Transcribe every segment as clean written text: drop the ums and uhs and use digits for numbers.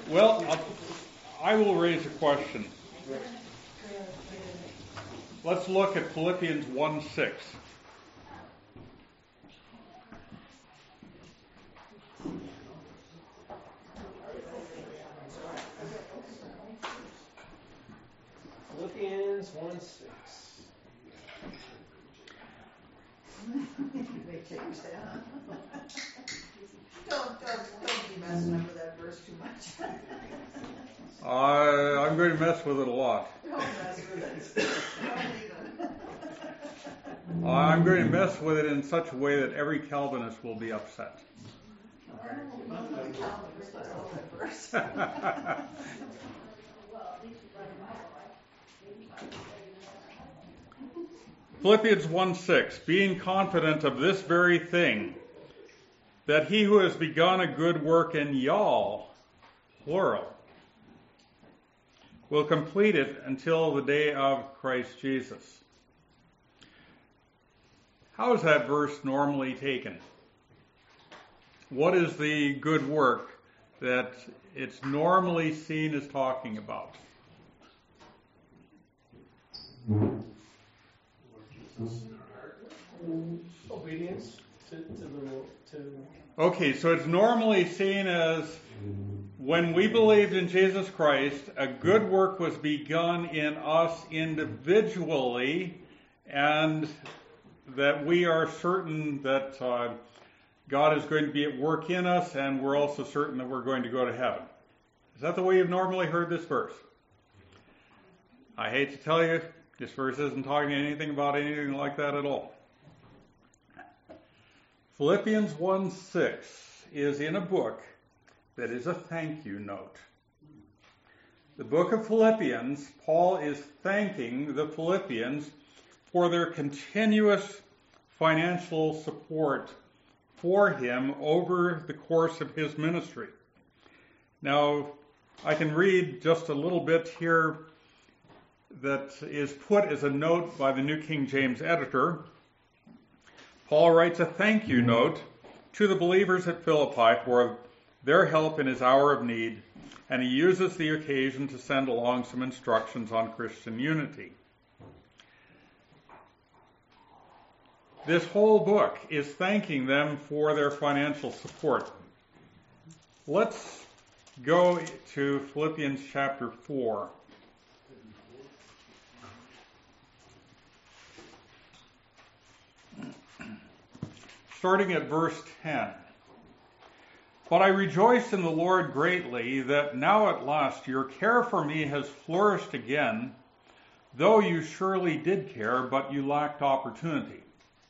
Well, I will raise a question. Let's look at Philippians 1:6. Philippians 1:6. They changed that. Don't be messing up with that verse too much. I'm going to mess with it a lot. Don't mess with it. Don't even. I'm going to mess with it in such a way that every Calvinist will be upset. Philippians 1:6, being confident of this very thing, that he who has begun a good work in y'all, plural, will complete it until the day of Christ Jesus. How is that verse normally taken? What is the good work that it's normally seen as talking about? Obedience to Okay, so it's normally seen as when we believed in Jesus Christ, a good work was begun in us individually, and that we are certain that God is going to be at work in us, and we're also certain that we're going to go to heaven. Is that the way you've normally heard this verse? I hate to tell you, this verse isn't talking anything about anything like that at all. Philippians 1:6 is in a book that is a thank you note. The book of Philippians, Paul is thanking the Philippians for their continuous financial support for him over the course of his ministry. Now, I can read just a little bit here that is put as a note by the New King James editor. Paul writes a thank you note to the believers at Philippi for their help in his hour of need, and he uses the occasion to send along some instructions on Christian unity. This whole book is thanking them for their financial support. Let's go to Philippians chapter 4. Starting at verse 10. But I rejoice in the Lord greatly that now at last your care for me has flourished again, though you surely did care, but you lacked opportunity.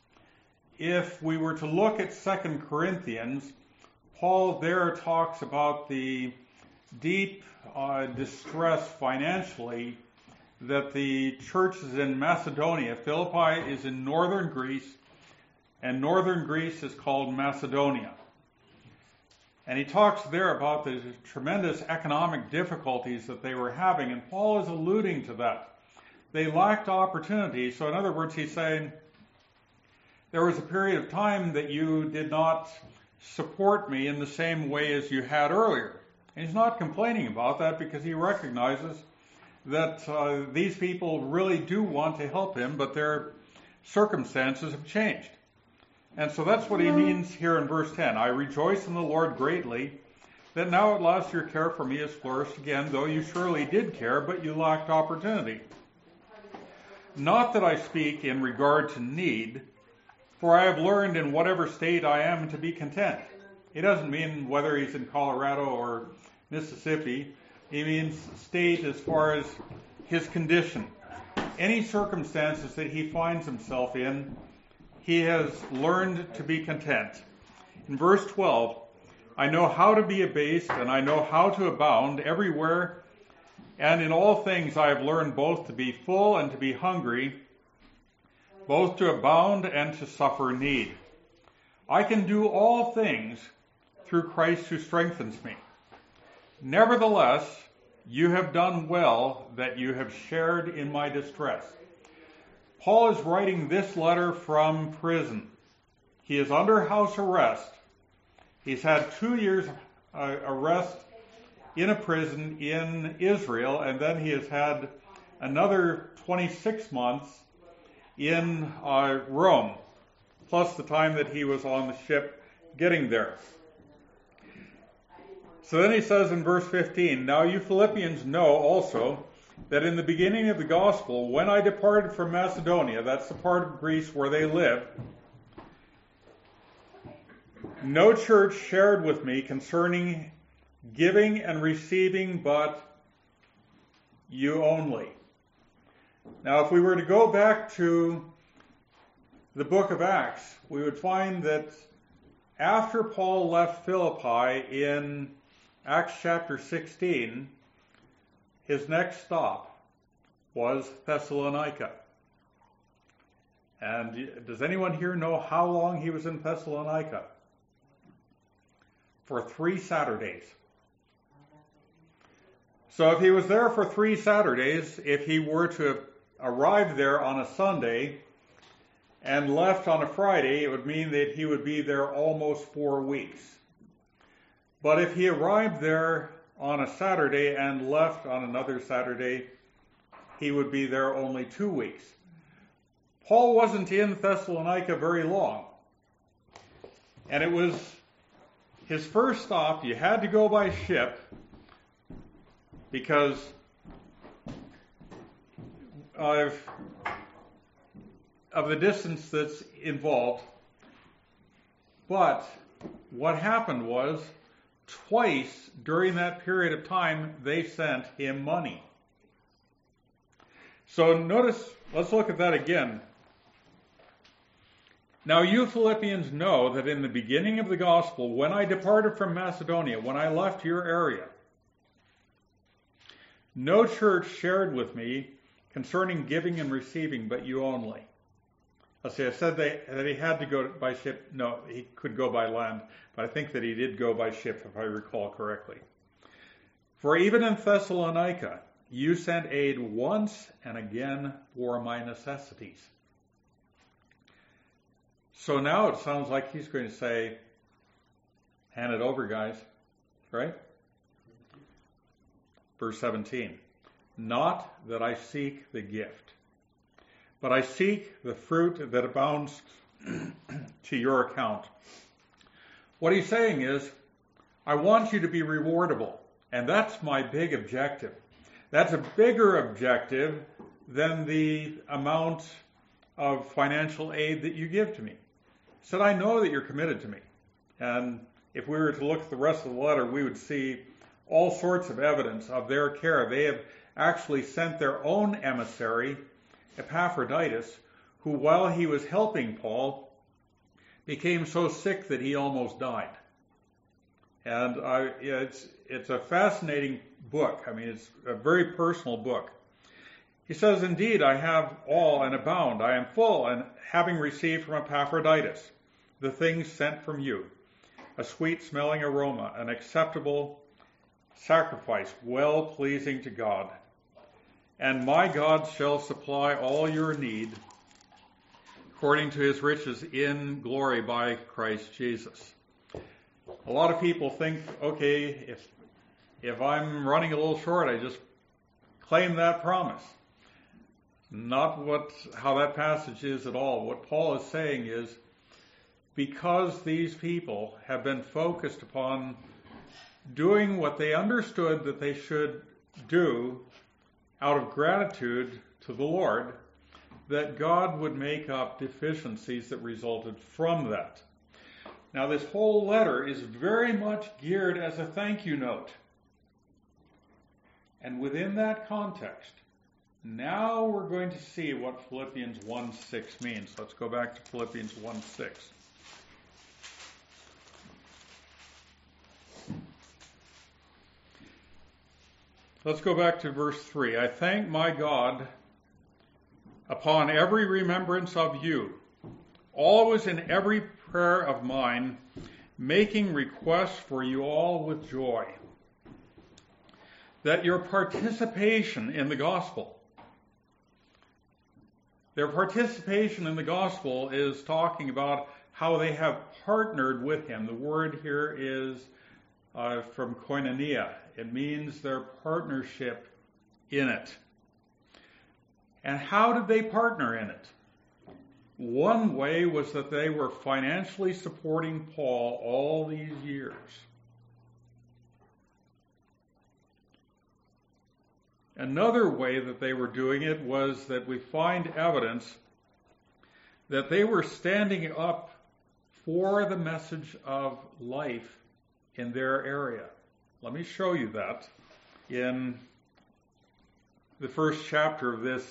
If we were to look at 2 Corinthians, Paul there talks about the deep distress financially that the churches in Macedonia, Philippi is in northern Greece, and northern Greece is called Macedonia. And he talks there about the tremendous economic difficulties that they were having, and Paul is alluding to that. They lacked opportunity, so in other words, he's saying, there was a period of time that you did not support me in the same way as you had earlier. And he's not complaining about that because he recognizes that these people really do want to help him, but their circumstances have changed. And so that's what he means here in verse 10. I rejoice in the Lord greatly that now at last your care for me has flourished again, though you surely did care, but you lacked opportunity. Not that I speak in regard to need, for I have learned in whatever state I am to be content. He doesn't mean whether he's in Colorado or Mississippi. He means state as far as his condition. Any circumstances that he finds himself in, he has learned to be content. In verse 12, I know how to be abased and I know how to abound everywhere, and in all things I have learned both to be full and to be hungry, both to abound and to suffer need. I can do all things through Christ who strengthens me. Nevertheless, you have done well that you have shared in my distress. Paul is writing this letter from prison. He is under house arrest. He's had 2 years arrest in a prison in Israel, and then he has had another 26 months in Rome, plus the time that he was on the ship getting there. So then he says in verse 15, "Now you Philippians know also that in the beginning of the gospel, when I departed from Macedonia," that's the part of Greece where they lived, "no church shared with me concerning giving and receiving, but you only." Now, if we were to go back to the book of Acts, we would find that after Paul left Philippi in Acts chapter 16, his next stop was Thessalonica. And does anyone here know how long he was in Thessalonica? For 3 Saturdays. So if he was there for 3 Saturdays, if he were to have arrived there on a Sunday and left on a Friday, it would mean that he would be there almost 4 weeks. But if he arrived there on a Saturday and left on another Saturday, he would be there only 2 weeks. Paul wasn't in Thessalonica very long. And it was his first stop. You had to go by ship because of the distance that's involved. But what happened was, twice during that period of time, they sent him money. So notice, let's look at that again. "Now you Philippians know that in the beginning of the gospel, when I departed from Macedonia, when I left your area, no church shared with me concerning giving and receiving, but you only." Let's see, I said that he had to go by ship. No, he could go by land, but I think that he did go by ship, if I recall correctly. "For even in Thessalonica, you sent aid once and again for my necessities." So now it sounds like he's going to say, hand it over, guys, right? Verse 17, "Not that I seek the gift, but I seek the fruit that abounds to your account." What he's saying is, I want you to be rewardable, and that's my big objective. That's a bigger objective than the amount of financial aid that you give to me. He said, I know that you're committed to me. And if we were to look at the rest of the letter, we would see all sorts of evidence of their care. They have actually sent their own emissary, Epaphroditus, who, while he was helping Paul, became so sick that he almost died. And it's a fascinating book. I mean, it's a very personal book. He says, "Indeed, I have all and abound. I am full, and having received from Epaphroditus the things sent from you, a sweet-smelling aroma, an acceptable sacrifice, well-pleasing to God. And my God shall supply all your need according to his riches in glory by Christ Jesus." A lot of people think, okay, if I'm running a little short, I just claim that promise. Not how that passage is at all. What Paul is saying is, because these people have been focused upon doing what they understood that they should do out of gratitude to the Lord, that God would make up deficiencies that resulted from that. Now, this whole letter is very much geared as a thank you note. And within that context, now we're going to see what Philippians 1:6 means. Let's go back to Philippians 1:6. Let's go back to verse 3. "I thank my God upon every remembrance of you, always in every prayer of mine, making request for you all with joy, that your participation in the gospel," their participation in the gospel is talking about how they have partnered with him. The word here is from koinonia. It means their partnership in it. And how did they partner in it? One way was that they were financially supporting Paul all these years. Another way that they were doing it was that we find evidence that they were standing up for the message of life in their area. Let me show you that in the first chapter of this,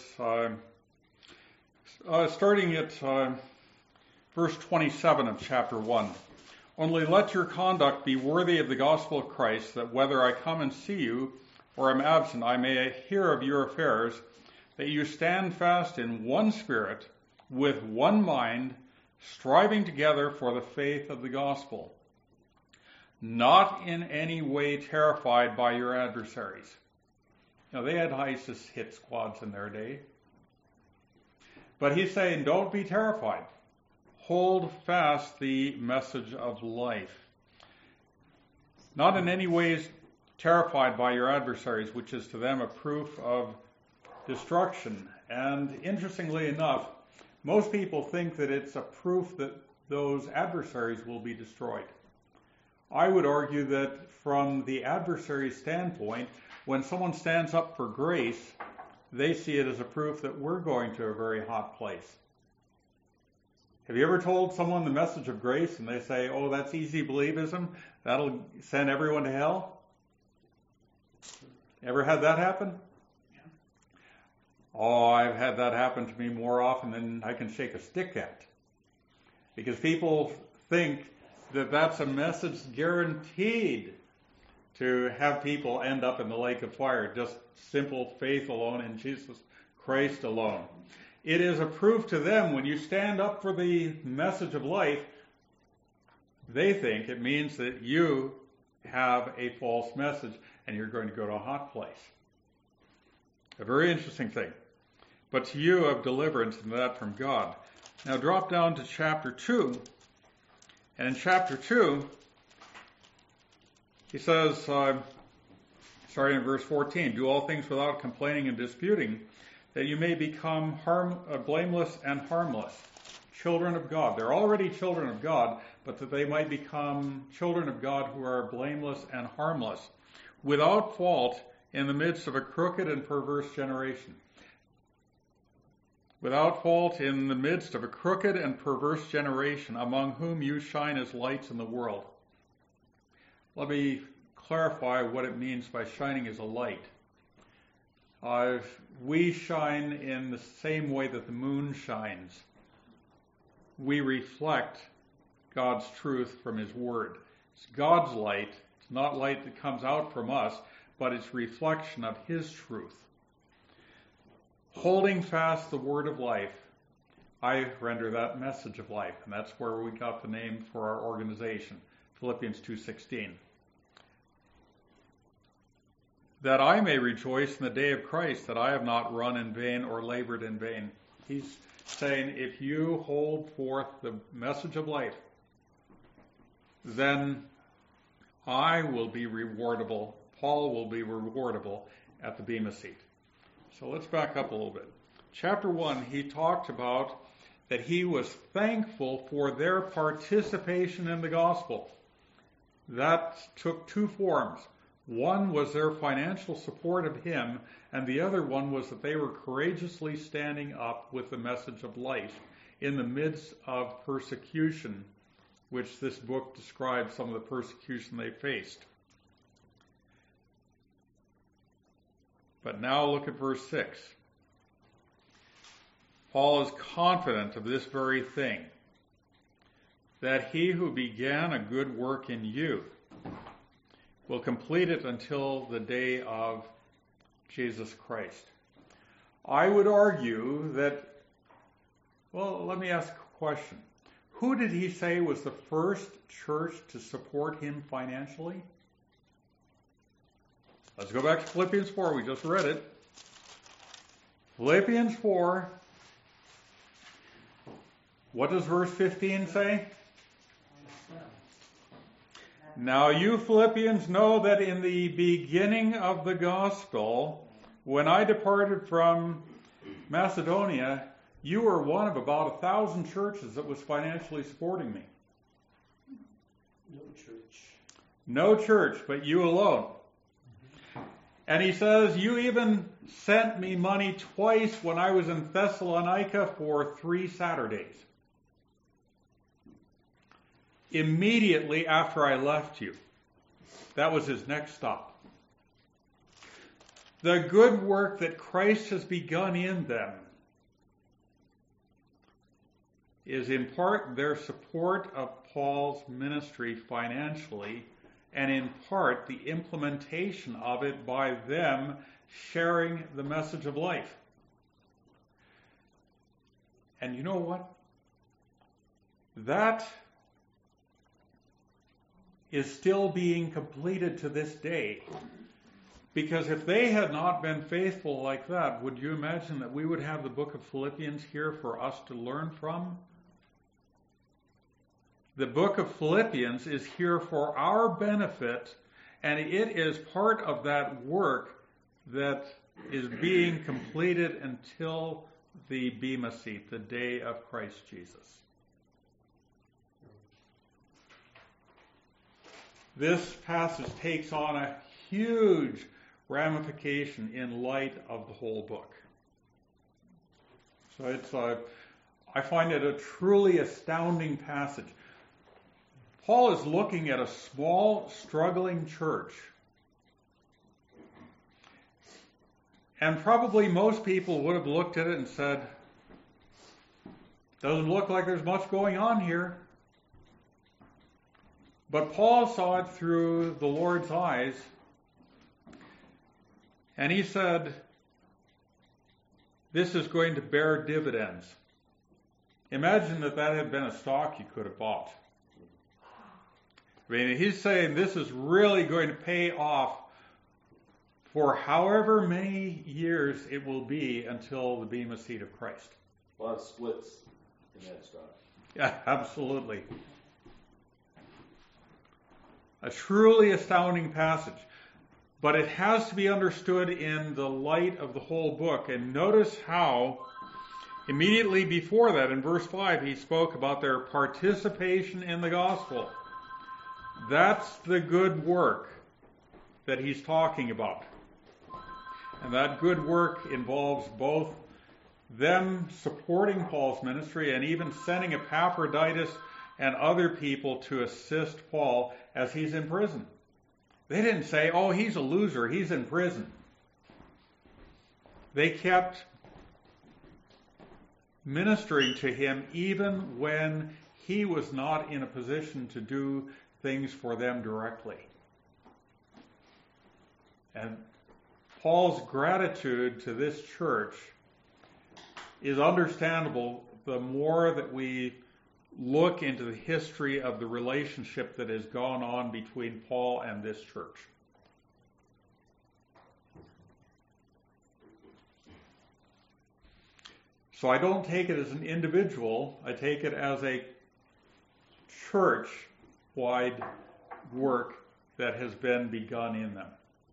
starting at verse 27 of chapter 1. Only let your conduct be worthy of the gospel of Christ, that whether I come and see you or am absent, I may hear of your affairs, that you stand fast in one spirit, with one mind, striving together for the faith of the gospel, not in any way terrified by your adversaries. Now, they had ISIS hit squads in their day. But he's saying, don't be terrified. Hold fast the message of life. Not in any ways terrified by your adversaries, which is to them a proof of destruction. And interestingly enough, most people think that it's a proof that those adversaries will be destroyed. I would argue that from the adversary's standpoint, when someone stands up for grace, they see it as a proof that we're going to a very hot place. Have you ever told someone the message of grace and they say, oh, that's easy believism, that'll send everyone to hell? Ever had that happen? Yeah. Oh, I've had that happen to me more often than I can shake a stick at. Because people think that that's a message guaranteed to have people end up in the lake of fire, just simple faith alone in Jesus Christ alone. It is a proof to them when you stand up for the message of life, they think it means that you have a false message and you're going to go to a hot place. A very interesting thing. But to you of deliverance and that from God. Now drop down to chapter 2. And in chapter 2, he says, starting in verse 14, do all things without complaining and disputing, that you may become blameless and harmless, children of God. They're already children of God, but that they might become children of God who are blameless and harmless, without fault in the midst of a crooked and perverse generation. Without fault in the midst of a crooked and perverse generation, among whom you shine as lights in the world. Let me clarify what it means by shining as a light. We shine in the same way that the moon shines. We reflect God's truth from His Word. It's God's light. It's not light that comes out from us, but it's reflection of His truth. Holding fast the word of life, I render that message of life, and that's where we got the name for our organization, Philippians 2:16. That I may rejoice in the day of Christ, that I have not run in vain or labored in vain. He's saying, if you hold forth the message of life, then I will be rewardable. Paul will be rewardable at the Bema seat. So let's back up a little bit. Chapter 1, he talked about that he was thankful for their participation in the gospel. That took two forms. One was their financial support of him, and the other one was that they were courageously standing up with the message of life in the midst of persecution, which this book describes some of the persecution they faced. But now look at verse 6. Paul is confident of this very thing, that he who began a good work in you will complete it until the day of Jesus Christ. I would argue that, well, let me ask a question. Who did he say was the first church to support him financially? Let's go back to Philippians 4. We just read it. Philippians 4. What does verse 15 say? Now you Philippians know that in the beginning of the gospel, when I departed from Macedonia, you were one of about 1,000 churches that was financially supporting me. No church. No church, but you alone. And he says, you even sent me money twice when I was in Thessalonica for 3 Saturdays. Immediately after I left you. That was his next stop. The good work that Christ has begun in them is in part their support of Paul's ministry financially, and in part the implementation of it by them sharing the message of life. And you know what? That is still being completed to this day. Because if they had not been faithful like that, would you imagine that we would have the book of Philippians here for us to learn from? The book of Philippians is here for our benefit, and it is part of that work that is being completed until the Bema Seat, the day of Christ Jesus. This passage takes on a huge ramification in light of the whole book. So I find it a truly astounding passage. Paul is looking at a small, struggling church. And probably most people would have looked at it and said, doesn't look like there's much going on here. But Paul saw it through the Lord's eyes, and he said, this is going to bear dividends. Imagine that had been a stock you could have bought. I mean, he's saying this is really going to pay off for however many years it will be until the Bema Seat of Christ. A lot of splits in that stock. Yeah, absolutely. A truly astounding passage. But it has to be understood in the light of the whole book. And notice how immediately before that, in verse 5, he spoke about their participation in the gospel. That's the good work that he's talking about. And that good work involves both them supporting Paul's ministry and even sending Epaphroditus and other people to assist Paul as he's in prison. They didn't say, oh, he's a loser, he's in prison. They kept ministering to him even when he was not in a position to do things for them directly. And Paul's gratitude to this church is understandable the more that we look into the history of the relationship that has gone on between Paul and this church. So I don't take it as an individual, I take it as a church-wide work that has been begun in them.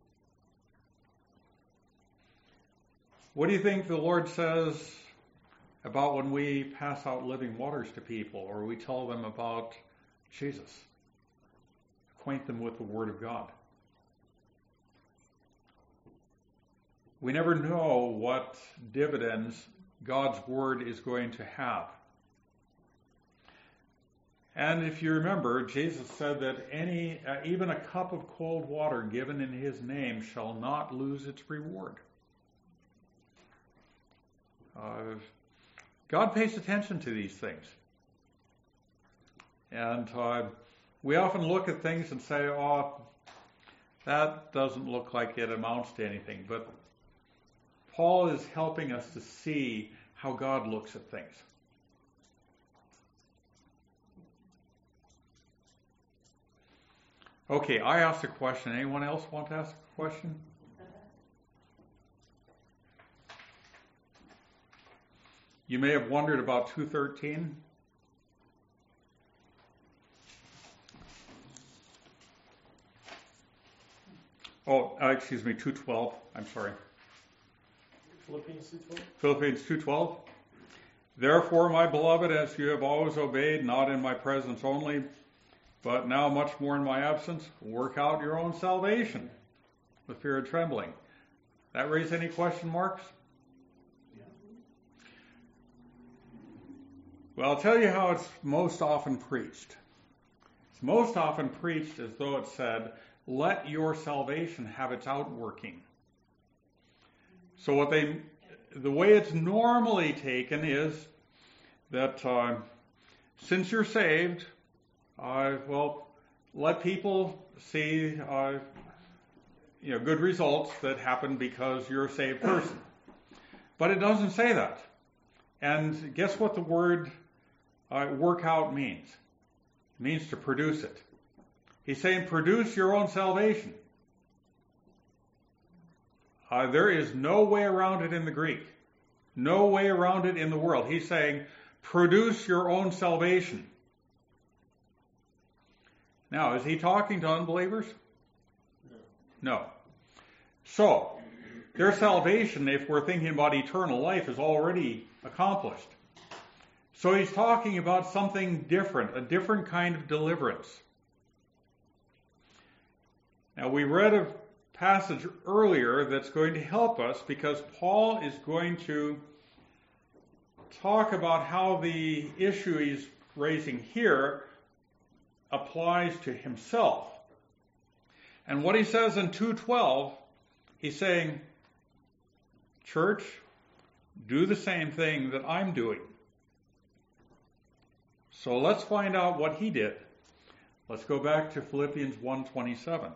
What do you think the Lord says about when we pass out living waters to people or we tell them about Jesus? Acquaint them with the Word of God. We never know what dividends God's Word is going to have. And if you remember, Jesus said that even a cup of cold water given in His name shall not lose its reward. God pays attention to these things. And we often look at things and say, oh, that doesn't look like it amounts to anything. But Paul is helping us to see how God looks at things. Okay, I asked a question. Anyone else want to ask a question? You may have wondered about 2:13. Excuse me, 2:12. I'm sorry. Philippians 2:12. Philippians 2:12. Therefore, my beloved, as you have always obeyed, not in my presence only, but now much more in my absence, work out your own salvation with fear and trembling. That raise any question marks? Yeah. Well, I'll tell you how it's most often preached. It's most often preached as though it said, let your salvation have its outworking. So the way it's normally taken is that since you're saved, let people see good results that happen because you're a saved person. But it doesn't say that. And guess what the word work out means? It means to produce it. He's saying produce your own salvation. There is no way around it in the Greek. No way around it in the world. He's saying produce your own salvation. Now, is he talking to unbelievers? No. So, their salvation, if we're thinking about eternal life, is already accomplished. So he's talking about something different, a different kind of deliverance. Now, we read a passage earlier that's going to help us because Paul is going to talk about how the issue he's raising here applies to himself. And what he says in 2:12, he's saying, church, do the same thing that I'm doing. So let's find out what he did. Let's go back to Philippians 1:27.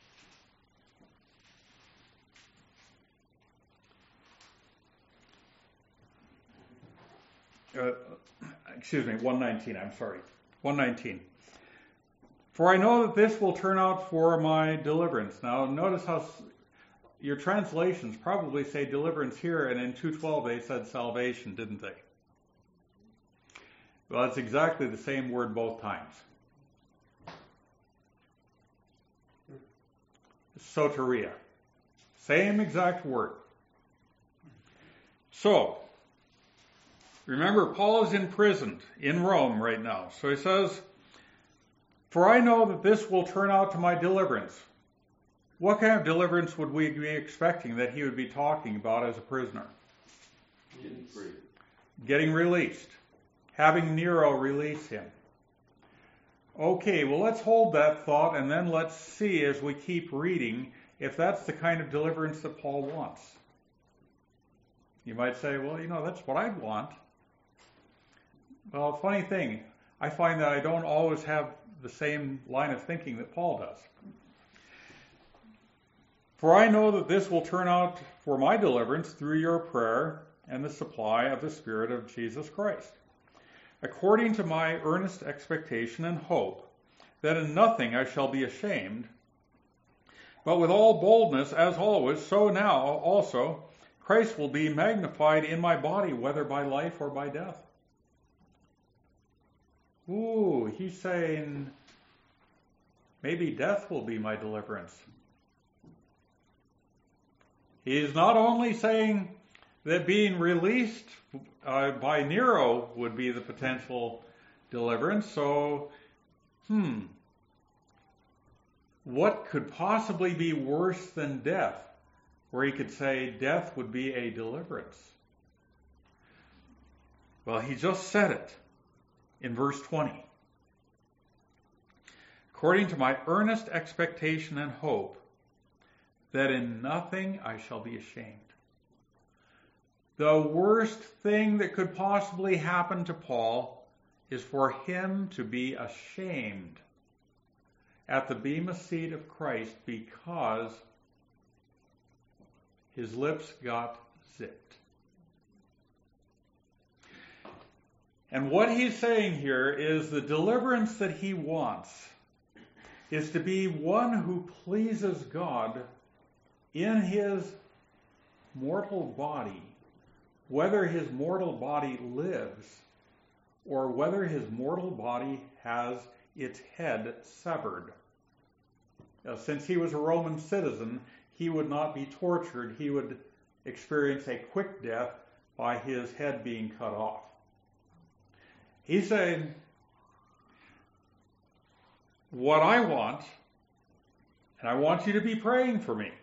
119, I'm sorry. 119. For I know that this will turn out for my deliverance. Now, notice how your translations probably say deliverance here, and in 2:12 they said salvation, didn't they? Well, it's exactly the same word both times. Soteria. Same exact word. So, remember, Paul is imprisoned in Rome right now. So he says, for I know that this will turn out to my deliverance. What kind of deliverance would we be expecting that he would be talking about as a prisoner? Getting free. Getting released. Having Nero release him. Okay, well, let's hold that thought and then let's see as we keep reading if that's the kind of deliverance that Paul wants. You might say, well, that's what I'd want. Well, funny thing, I find that I don't always have the same line of thinking that Paul does. For I know that this will turn out for my deliverance through your prayer and the supply of the Spirit of Jesus Christ, according to my earnest expectation and hope, that in nothing I shall be ashamed, but with all boldness, as always, so now also, Christ will be magnified in my body, whether by life or by death. Ooh, he's saying, maybe death will be my deliverance. He's not only saying that being released by Nero would be the potential deliverance, so, what could possibly be worse than death, where he could say death would be a deliverance? Well, he just said it. In verse 20, according to my earnest expectation and hope, that in nothing I shall be ashamed. The worst thing that could possibly happen to Paul is for him to be ashamed at the bema seat of Christ because his lips got zipped. And what he's saying here is the deliverance that he wants is to be one who pleases God in his mortal body, whether his mortal body lives or whether his mortal body has its head severed. since he was a Roman citizen, he would not be tortured. He would experience a quick death by his head being cut off. He's saying, what I want, and I want you to be praying for me.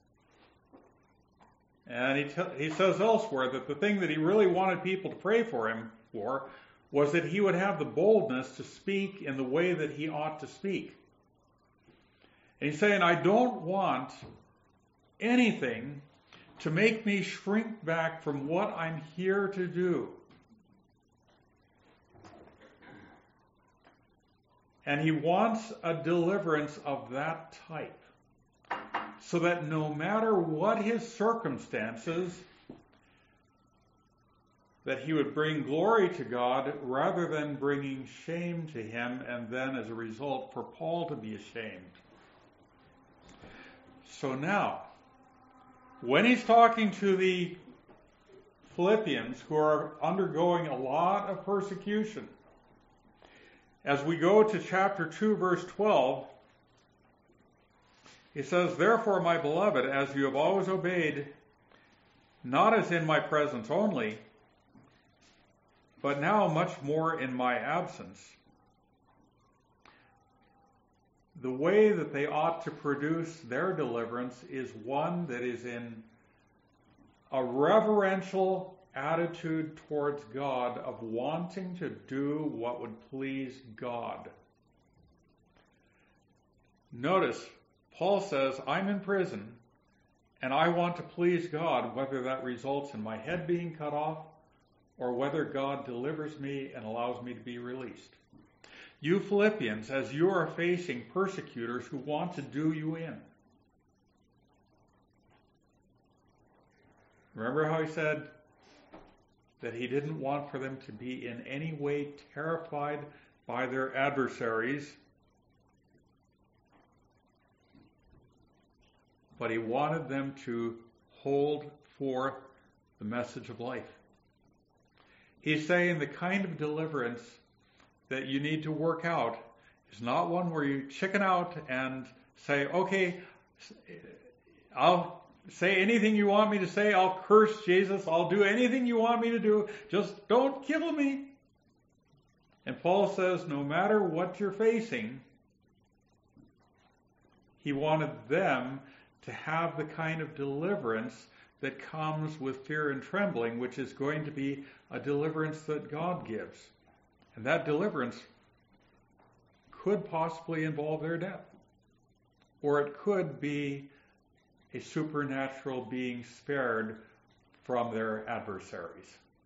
And he says elsewhere that the thing that he really wanted people to pray for him for was that he would have the boldness to speak in the way that he ought to speak. And he's saying, I don't want anything to make me shrink back from what I'm here to do. And he wants a deliverance of that type, so that no matter what his circumstances, that he would bring glory to God rather than bringing shame to him, and then as a result for Paul to be ashamed. So now, when he's talking to the Philippians who are undergoing a lot of persecution, as we go to chapter 2, verse 12, he says, therefore, my beloved, as you have always obeyed, not as in my presence only, but now much more in my absence, the way that they ought to produce their deliverance is one that is in a reverential attitude towards God of wanting to do what would please God. Notice, Paul says, I'm in prison and I want to please God, whether that results in my head being cut off or whether God delivers me and allows me to be released. You Philippians, as you are facing persecutors who want to do you in. Remember how he said that he didn't want for them to be in any way terrified by their adversaries, but he wanted them to hold forth the message of life. He's saying the kind of deliverance that you need to work out is not one where you chicken out and say, okay, I'll say anything you want me to say, I'll curse Jesus, I'll do anything you want me to do, just don't kill me. And Paul says, no matter what you're facing, he wanted them to have the kind of deliverance that comes with fear and trembling, which is going to be a deliverance that God gives. And that deliverance could possibly involve their death. Or it could be a supernatural being spared from their adversaries.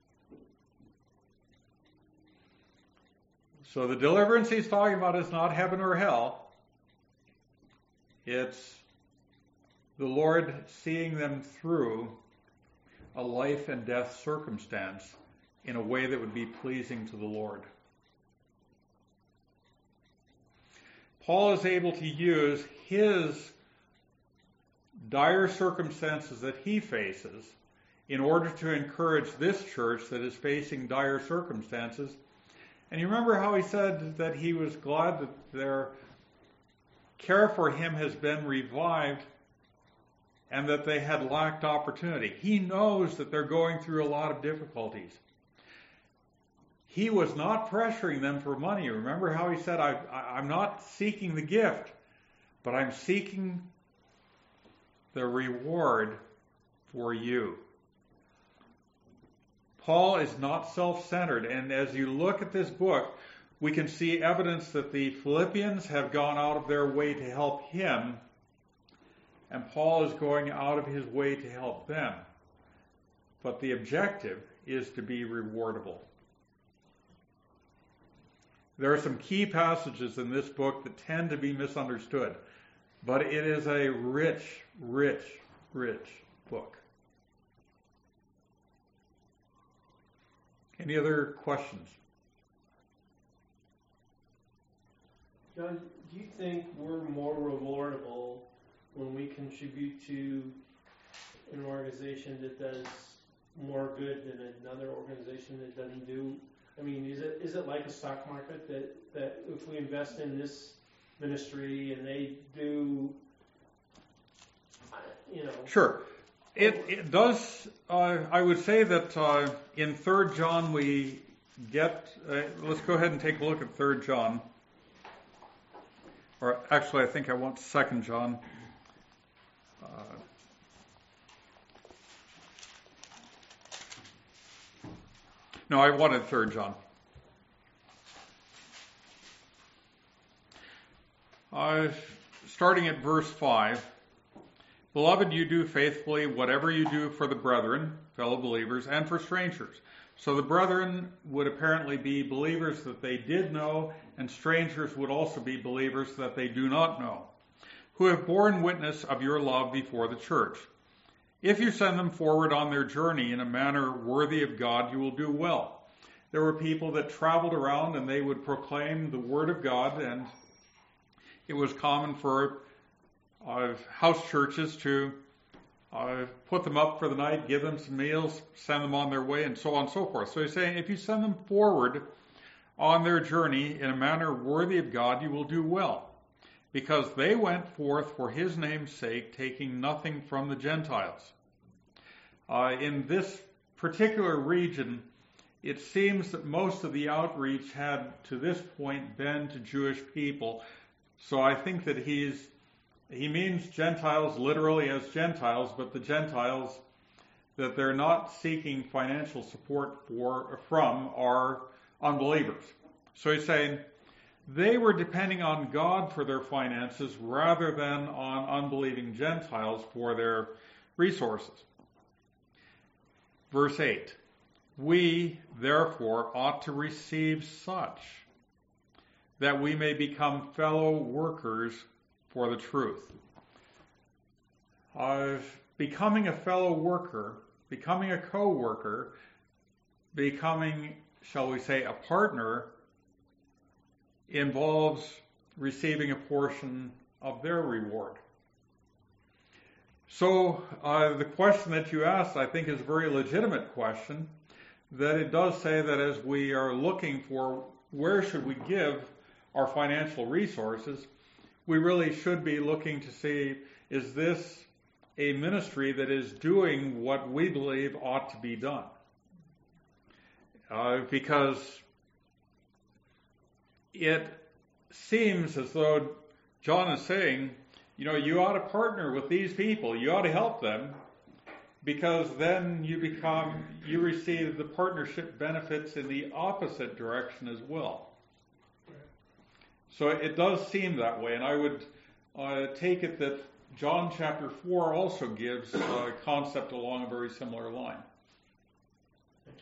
So the deliverance he's talking about is not heaven or hell. It's the Lord seeing them through a life and death circumstance in a way that would be pleasing to the Lord. Paul is able to use his dire circumstances that he faces in order to encourage this church that is facing dire circumstances. And you remember how he said that he was glad that their care for him has been revived and that they had lacked opportunity. He knows that they're going through a lot of difficulties. He was not pressuring them for money. Remember how he said, I'm not seeking the gift, but I'm seeking the reward for you. Paul is not self-centered, and as you look at this book, we can see evidence that the Philippians have gone out of their way to help him, and Paul is going out of his way to help them. But the objective is to be rewardable. There are some key passages in this book that tend to be misunderstood, but it is a rich, rich, rich book. Any other questions? John, do you think we're more rewardable when we contribute to an organization that does more good than another organization that doesn't do? I mean, is it like a stock market that if we invest in this ministry and they do, Sure. It does, I would say that in 3 John we get, let's go ahead and take a look at 3 John. Or actually, I think I want 2 John. No, I wanted 3 John. Starting at verse 5. Beloved, you do faithfully whatever you do for the brethren, fellow believers, and for strangers. So the brethren would apparently be believers that they did know, and strangers would also be believers that they do not know, who have borne witness of your love before the church. If you send them forward on their journey in a manner worthy of God, you will do well. There were people that traveled around and they would proclaim the word of God, and it was common for house churches to put them up for the night, give them some meals, send them on their way, and so on and so forth. So he's saying, if you send them forward on their journey in a manner worthy of God, you will do well, because they went forth for his name's sake, taking nothing from the Gentiles. In this particular region, it seems that most of the outreach had to this point been to Jewish people. So I think that he means Gentiles literally as Gentiles, but the Gentiles that they're not seeking financial support from are unbelievers. So he's saying they were depending on God for their finances rather than on unbelieving Gentiles for their resources. Verse 8, we therefore ought to receive such, that we may become fellow workers for the truth. Becoming a fellow worker, becoming a co-worker, becoming, shall we say, a partner, involves receiving a portion of their reward. So the question that you asked, I think, is a very legitimate question, that it does say that as we are looking for where should we give our financial resources, we really should be looking to see, is this a ministry that is doing what we believe ought to be done? Because it seems as though John is saying, you ought to partner with these people, you ought to help them, because then you receive the partnership benefits in the opposite direction as well. So it does seem that way, and I would take it that John chapter 4 also gives a concept along a very similar line. Thank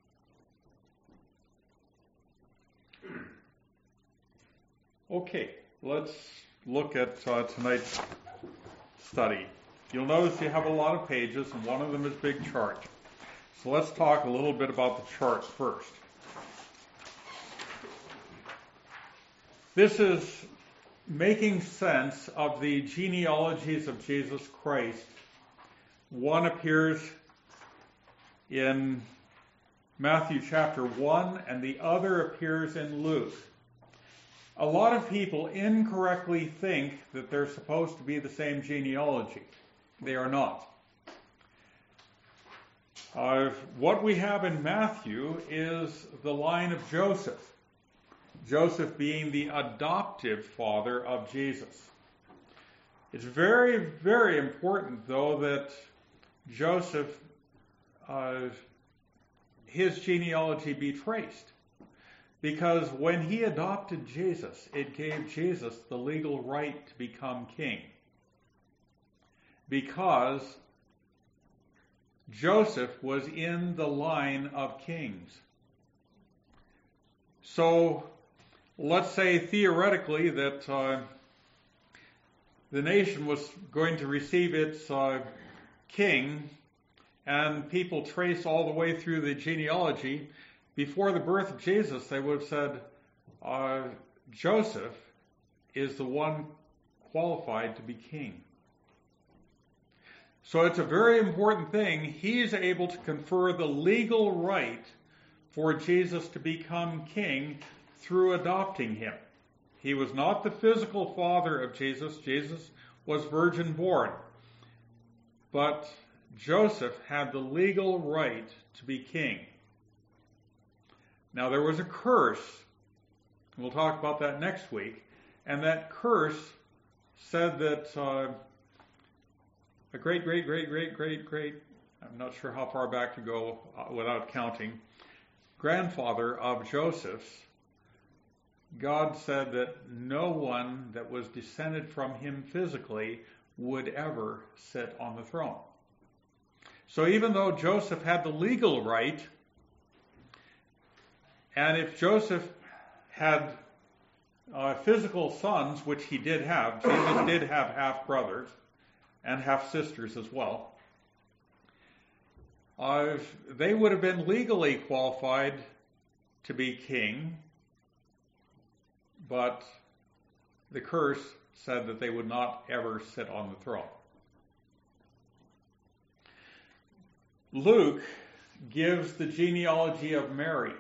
you. Okay, let's look at tonight's study. You'll notice you have a lot of pages, and one of them is big chart. So let's talk a little bit about the chart first. This is making sense of the genealogies of Jesus Christ. One appears in Matthew chapter 1, and the other appears in Luke. A lot of people incorrectly think that they're supposed to be the same genealogy. They are not. What we have in Matthew is the line of Joseph. Joseph being the adoptive father of Jesus. It's very, very important, though, that Joseph, his genealogy be traced. Because when he adopted Jesus, it gave Jesus the legal right to become king. Because Joseph was in the line of kings. So, let's say theoretically that the nation was going to receive its king, and people trace all the way through the genealogy. Before the birth of Jesus, they would have said, Joseph is the one qualified to be king. So it's a very important thing. He's able to confer the legal right for Jesus to become king through adopting him. He was not the physical father of Jesus. Jesus was virgin born. But Joseph had the legal right to be king. Now there was a curse. We'll talk about that next week. And that curse said that a great, I'm not sure how far back to go without counting, grandfather of Joseph's, God said that no one that was descended from him physically would ever sit on the throne. So even though Joseph had the legal right, and if Joseph had physical sons, which he did have, Jesus did have half-brothers and half-sisters as well, they would have been legally qualified to be king, but the curse said that they would not ever sit on the throne. Luke gives the genealogy of Mary.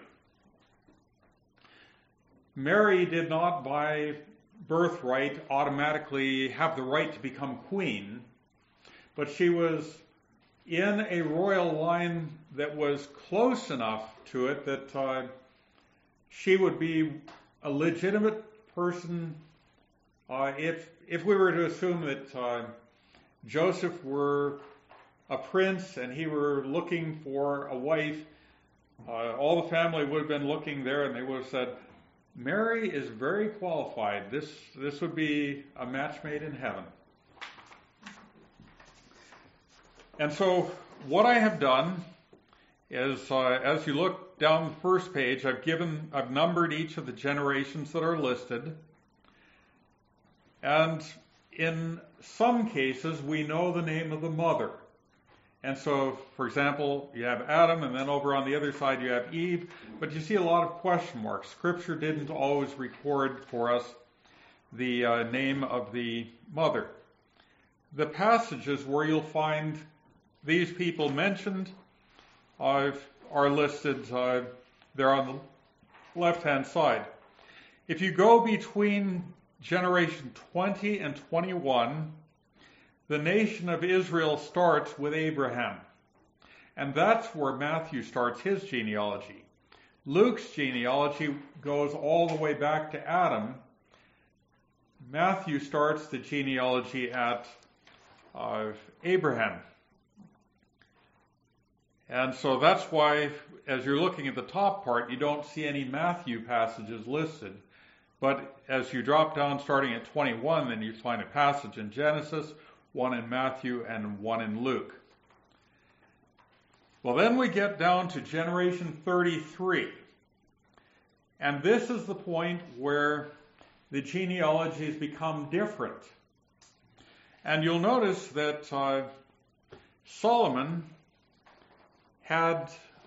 Mary did not by birthright automatically have the right to become queen, but she was in a royal line that was close enough to it that she would be a legitimate person. If we were to assume that Joseph were a prince and he were looking for a wife, all the family would have been looking there, and they would have said, Mary is very qualified. This would be a match made in heaven. And so what I have done is, as you look down the first page, I've numbered each of the generations that are listed. And in some cases, we know the name of the mother. And so, for example, you have Adam, and then over on the other side you have Eve, but you see a lot of question marks. Scripture didn't always record for us the name of the mother. The passages where you'll find these people mentioned are listed there on the left-hand side. If you go between generation 20 and 21, the nation of Israel starts with Abraham. And that's where Matthew starts his genealogy. Luke's genealogy goes all the way back to Adam. Matthew starts the genealogy at Abraham. And so that's why, as you're looking at the top part, you don't see any Matthew passages listed. But as you drop down starting at 21, then you find a passage in Genesis, one in Matthew, and one in Luke. Well, then we get down to generation 33. And this is the point where the genealogies become different. And you'll notice that Solomon had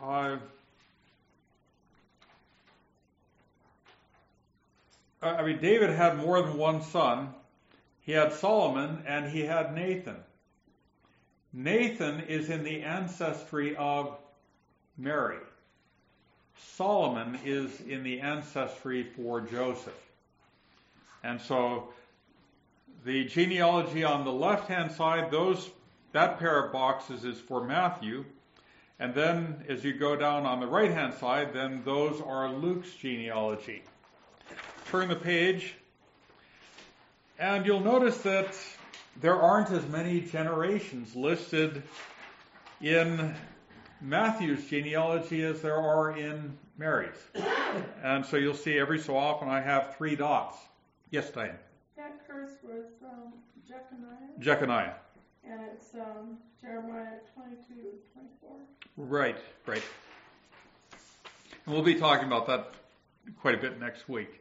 David had more than one son. He had Solomon and he had Nathan. Nathan is in the ancestry of Mary. Solomon is in the ancestry for Joseph. And so the genealogy on the left-hand side, that pair of boxes is for Matthew. And then as you go down on the right-hand side, then those are Luke's genealogy. Turn the page, and you'll notice that there aren't as many generations listed in Matthew's genealogy as there are in Mary's. And so you'll see every so often I have 3 dots. Yes, Diane? That curse was Jeconiah. Jeconiah. And it's Jeremiah 22:24. Right. And we'll be talking about that quite a bit next week.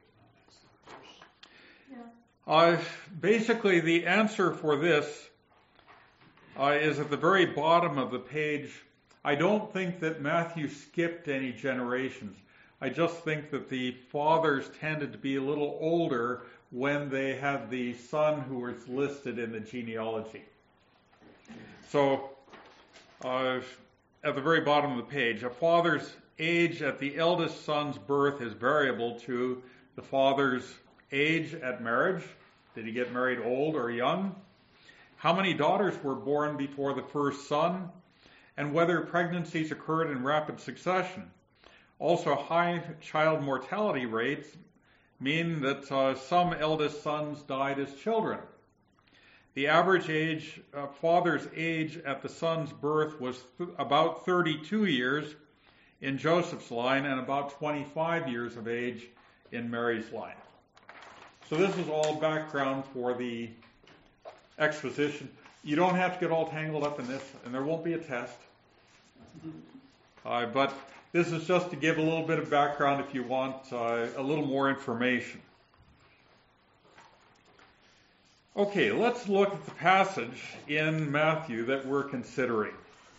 Yeah. Basically, the answer for this is at the very bottom of the page. I don't think that Matthew skipped any generations. I just think that the fathers tended to be a little older when they had the son who was listed in the genealogy. So, at the very bottom of the page, a father's age at the eldest son's birth is variable to the father's age at marriage? Did he get married old or young? How many daughters were born before the first son? And whether pregnancies occurred in rapid succession. Also, high child mortality rates mean that some eldest sons died as children. The average age, father's age at the son's birth was about 32 years in Joseph's line and about 25 years of age in Mary's line. So this is all background for the exposition. You don't have to get all tangled up in this, and there won't be a test. But this is just to give a little bit of background if you want a little more information. Okay, let's look at the passage in Matthew that we're considering.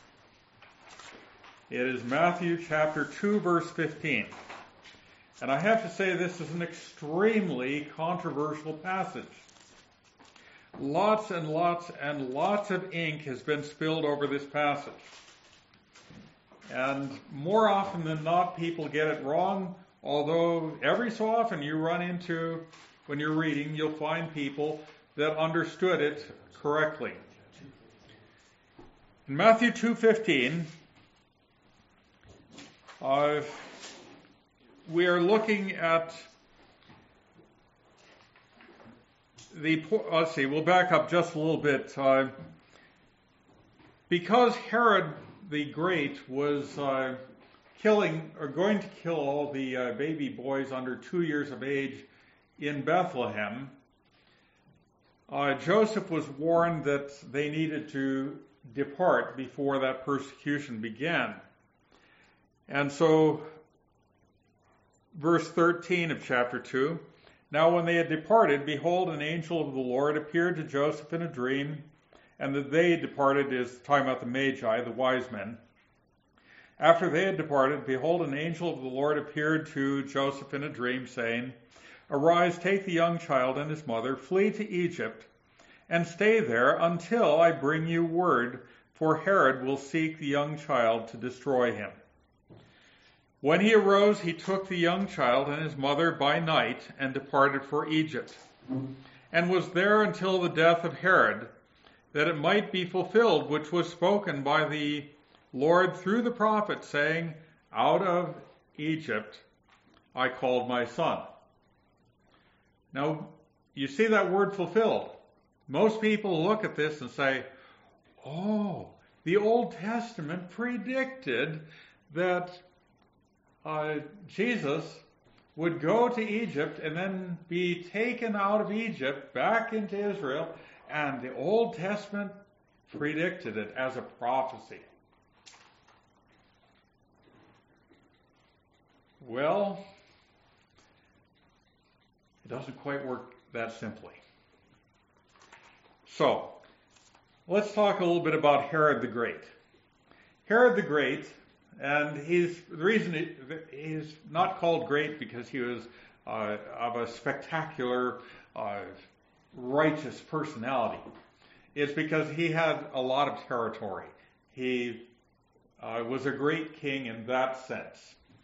It is Matthew chapter 2, verse 15. And I have to say this is an extremely controversial passage. Lots and lots and lots of ink has been spilled over this passage. And more often than not, people get it wrong, although every so often you run into, when you're reading, you'll find people that understood it correctly. In Matthew 2:15, we are looking at we'll back up just a little bit. Because Herod the Great was going to kill all the baby boys under 2 years of age in Bethlehem, Joseph was warned that they needed to depart before that persecution began. And so, verse 13 of chapter 2, now when they had departed, behold, an angel of the Lord appeared to Joseph in a dream, and that they departed is talking about the Magi, the wise men. After they had departed, behold, an angel of the Lord appeared to Joseph in a dream, saying, Arise, take the young child and his mother, flee to Egypt, and stay there until I bring you word, for Herod will seek the young child to destroy him. When he arose, he took the young child and his mother by night and departed for Egypt, and was there until the death of Herod, that it might be fulfilled which was spoken by the Lord through the prophet, saying, Out of Egypt I called my son. Now, you see that word fulfilled. Most people look at this and say, oh, the Old Testament predicted that Jesus would go to Egypt and then be taken out of Egypt back into Israel, and the Old Testament predicted it as a prophecy. Well, it doesn't quite work that simply. So, let's talk a little bit about Herod the Great. Herod the Great, and the reason he's not called great because he was of a spectacular, righteous personality. It's because he had a lot of territory. He was a great king in that sense.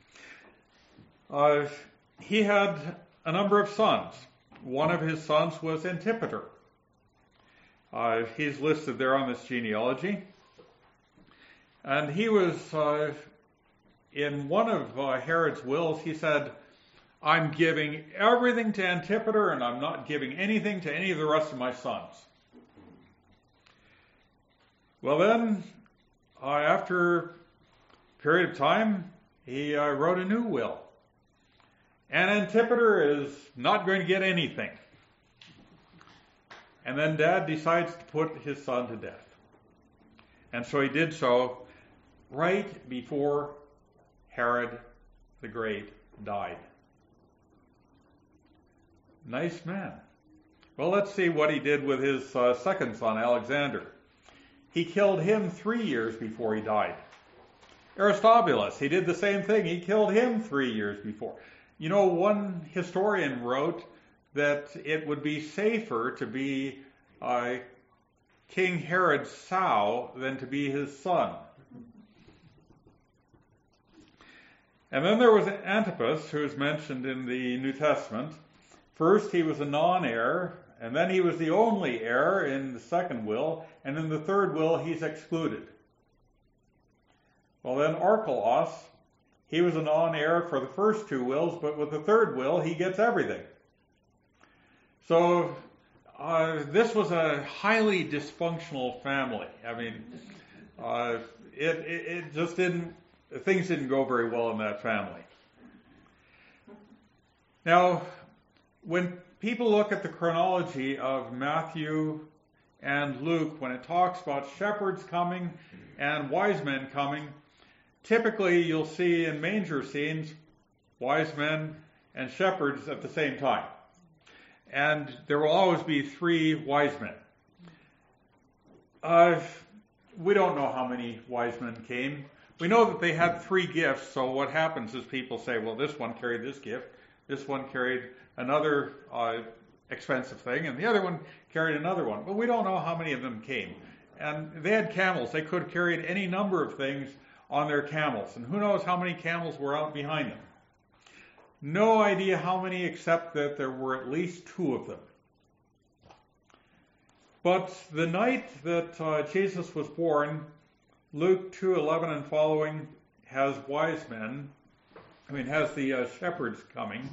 He had a number of sons. One of his sons was Antipater. He's listed there on this genealogy. And he was, in one of Herod's wills, he said, I'm giving everything to Antipater and I'm not giving anything to any of the rest of my sons. Well then, after a period of time, he wrote a new will. And Antipater is not going to get anything. And then Dad decides to put his son to death. And so he did so right before Herod the Great died. Nice man. Well, let's see what he did with his second son, Alexander. He killed him 3 years before he died. Aristobulus, he did the same thing. He killed him 3 years before. You know, one historian wrote that it would be safer to be King Herod's sow than to be his son. And then there was Antipas, who is mentioned in the New Testament. First, he was a non-heir, and then he was the only heir in the second will, and in the third will, he's excluded. Well, then Archelaus, he was a non-heir for the first two wills, but with the third will, he gets everything. So this was a highly dysfunctional family. I mean, it just things didn't go very well in that family. Now, when people look at the chronology of Matthew and Luke, when it talks about shepherds coming and wise men coming, typically you'll see in manger scenes wise men and shepherds at the same time. And there will always be 3 wise men. We don't know how many wise men came. We know that they had 3 gifts, so what happens is people say, well, this one carried this gift, this one carried another expensive thing, and the other one carried another one. But we don't know how many of them came. And they had camels. They could have carried any number of things on their camels. And who knows how many camels were out behind them. No idea how many, except that there were at least 2 of them. But the night that Jesus was born, Luke 2:11 and following has has the shepherds coming.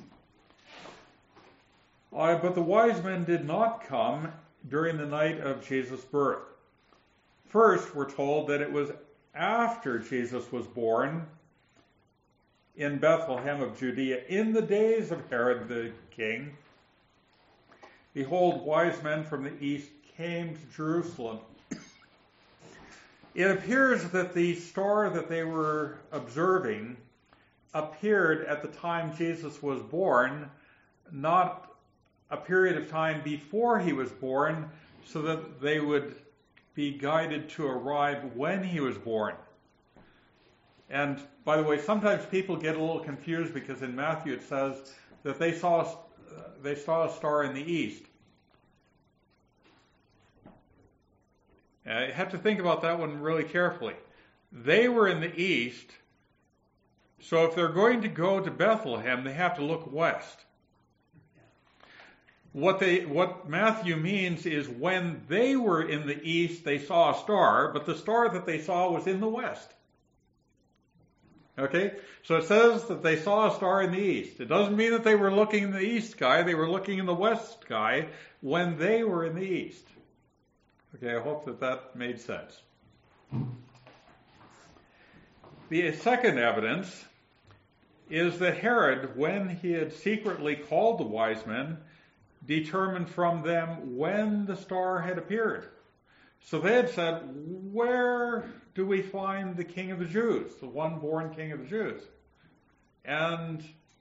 But the wise men did not come during the night of Jesus' birth. First, we're told that it was after Jesus was born in Bethlehem of Judea, in the days of Herod the king. Behold, wise men from the east came to Jerusalem. It appears that the star that they were observing appeared at the time Jesus was born, not a period of time before he was born, so that they would be guided to arrive when he was born. And by the way, sometimes people get a little confused because in Matthew it says that they saw a star in the east. You have to think about that one really carefully. They were in the east, so if they're going to go to Bethlehem, they have to look west. What Matthew means is when they were in the east, they saw a star, but the star that they saw was in the west. Okay? So it says that they saw a star in the east. It doesn't mean that they were looking in the east sky. They were looking in the west sky when they were in the east. Okay, I hope that made sense. The second evidence is that Herod, when he had secretly called the wise men, determined from them when the star had appeared. So they had said, where do we find the King of the Jews, the one born King of the Jews? And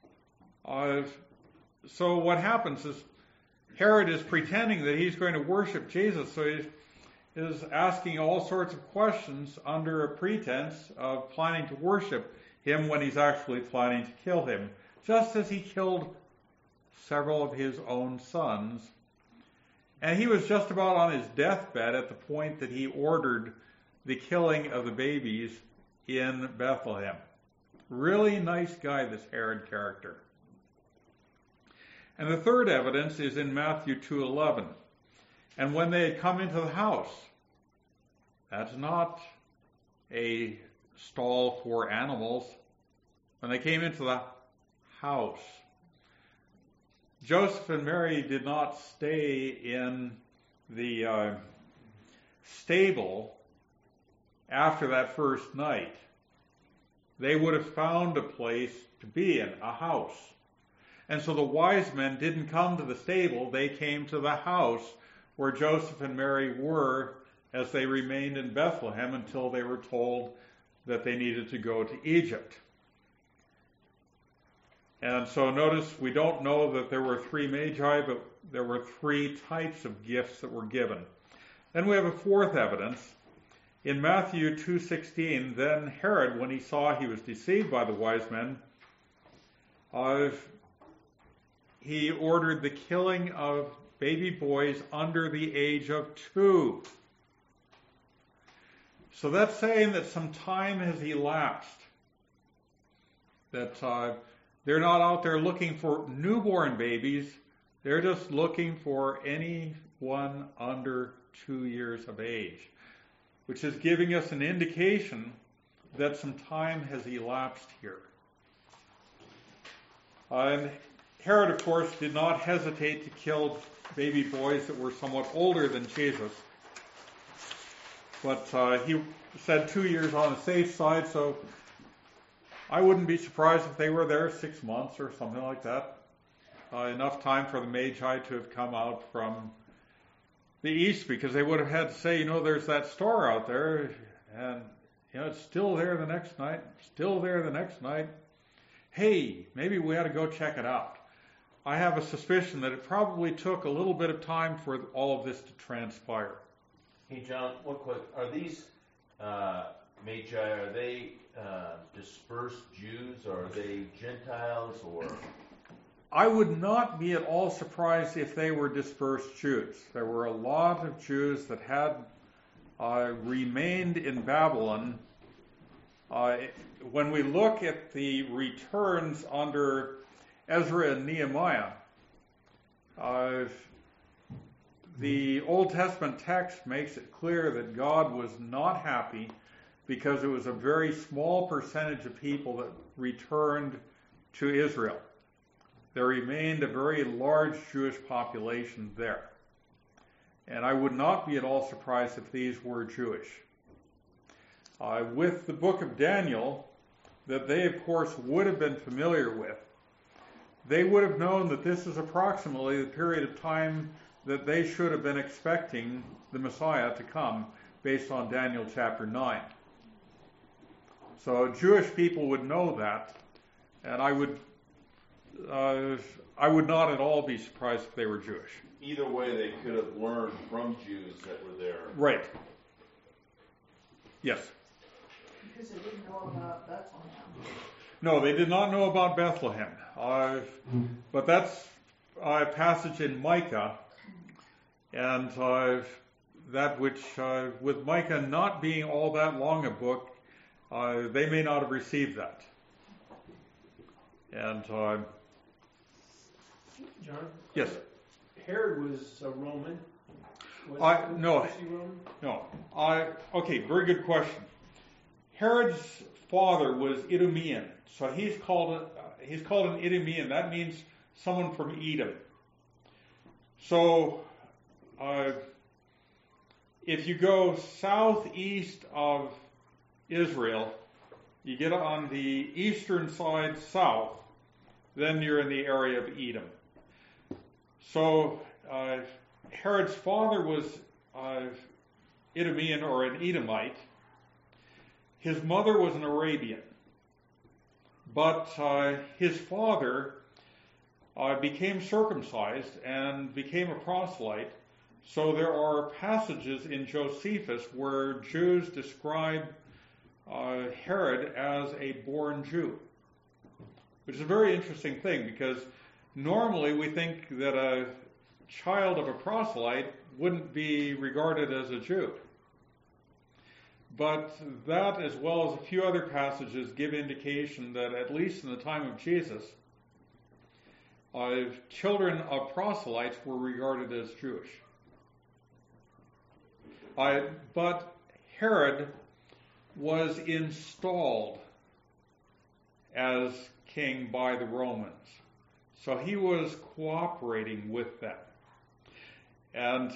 so what happens is Herod is pretending that he's going to worship Jesus, so he is asking all sorts of questions under a pretense of planning to worship him when he's actually planning to kill him, just as he killed several of his own sons. And he was just about on his deathbed at the point that he ordered the killing of the babies in Bethlehem. Really nice guy, this Herod character. And the third evidence is in Matthew 2:11. And when they had come into the house, that's not a stall for animals. When they came into the house, Joseph and Mary did not stay in the stable after that first night. They would have found a place to be in, a house. And so the wise men didn't come to the stable, they came to the house where Joseph and Mary were as they remained in Bethlehem until they were told that they needed to go to Egypt. And so notice, we don't know that there were 3 magi, but there were 3 types of gifts that were given. Then we have a fourth evidence. In Matthew 2:16, then Herod, when he saw he was deceived by the wise men, he ordered the killing of baby boys under the age of 2. So that's saying that some time has elapsed, that they're not out there looking for newborn babies, They're just looking for anyone under 2 years of age, which is giving us an indication that some time has elapsed here. And Herod, of course, did not hesitate to kill baby boys that were somewhat older than Jesus. But he said 2 years on the safe side, so I wouldn't be surprised if they were there 6 months or something like that. Enough time for the Magi to have come out from the east, because they would have had to say, there's that star out there, and it's still there the next night, still there the next night. Hey, maybe we ought to go check it out. I have a suspicion that it probably took a little bit of time for all of this to transpire. Hey, John, one quick. Are these Magi, are they dispersed Jews, or are they Gentiles, or? I would not be at all surprised if they were dispersed Jews. There were a lot of Jews that had remained in Babylon. When we look at the returns under Ezra and Nehemiah, the Old Testament text makes it clear that God was not happy because it was a very small percentage of people that returned to Israel. There remained a very large Jewish population there. And I would not be at all surprised if these were Jewish. With the book of Daniel, that they, of course, would have been familiar with, they would have known that this is approximately the period of time that they should have been expecting the Messiah to come, based on Daniel chapter 9. So Jewish people would know that, and I would not at all be surprised if they were Jewish. Either way, they could have learned from Jews that were there. Right. Yes. Because they didn't know about Bethlehem. No, they did not know about Bethlehem. But that's a passage in Micah, and that which, with Micah not being all that long a book, they may not have received that. And John? yes. Herod was a Roman. No. Was he Roman? No. Okay, very good question. Herod's father was Idumean, so he's called an Idumean. That means someone from Edom. So, if you go southeast of Israel, you get on the eastern side south, then you're in the area of Edom. So, Herod's father was Idumean, or an Edomite. His mother was an Arabian. But his father became circumcised and became a proselyte. So there are passages in Josephus where Jews describe Herod as a born Jew, which is a very interesting thing, because normally we think that a child of a proselyte wouldn't be regarded as a Jew. But that, as well as a few other passages, give indication that at least in the time of Jesus, children of proselytes were regarded as Jewish. But Herod was installed as king by the Romans. So he was cooperating with them. And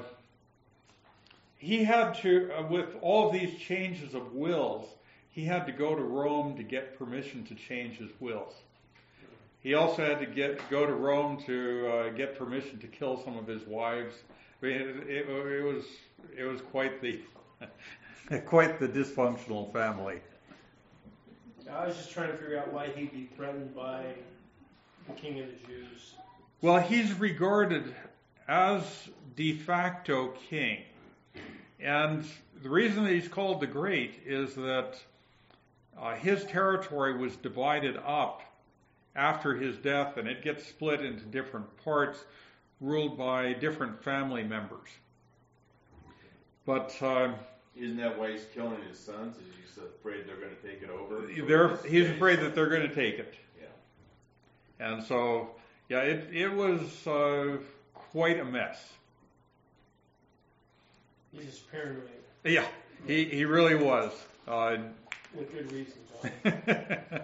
he had to, with all of these changes of wills, he had to go to Rome to get permission to change his wills. He also had to go to Rome to get permission to kill some of his wives. I mean, it was quite the quite the dysfunctional family. I was just trying to figure out why he'd be threatened by the king of the Jews. Well, he's regarded as de facto king. And the reason that he's called the Great is that his territory was divided up after his death, and it gets split into different parts, ruled by different family members. But isn't that why he's killing his sons? Is he afraid they're going to take it over? He's afraid that they're going to take it. Yeah. And so Yeah, it was quite a mess. He's just paranoid. Yeah, he really was. With good reason, though.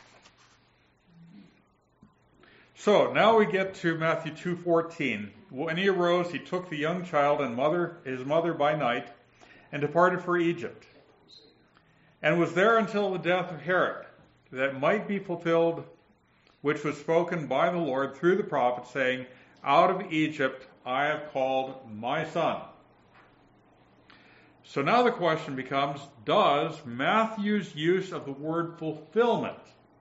So now we get to Matthew 2:14. When he arose, he took the young child and his mother by night, and departed for Egypt, and was there until the death of Herod, that might be fulfilled which was spoken by the Lord through the prophet, saying, "Out of Egypt I have called my son." So now the question becomes, does Matthew's use of the word fulfillment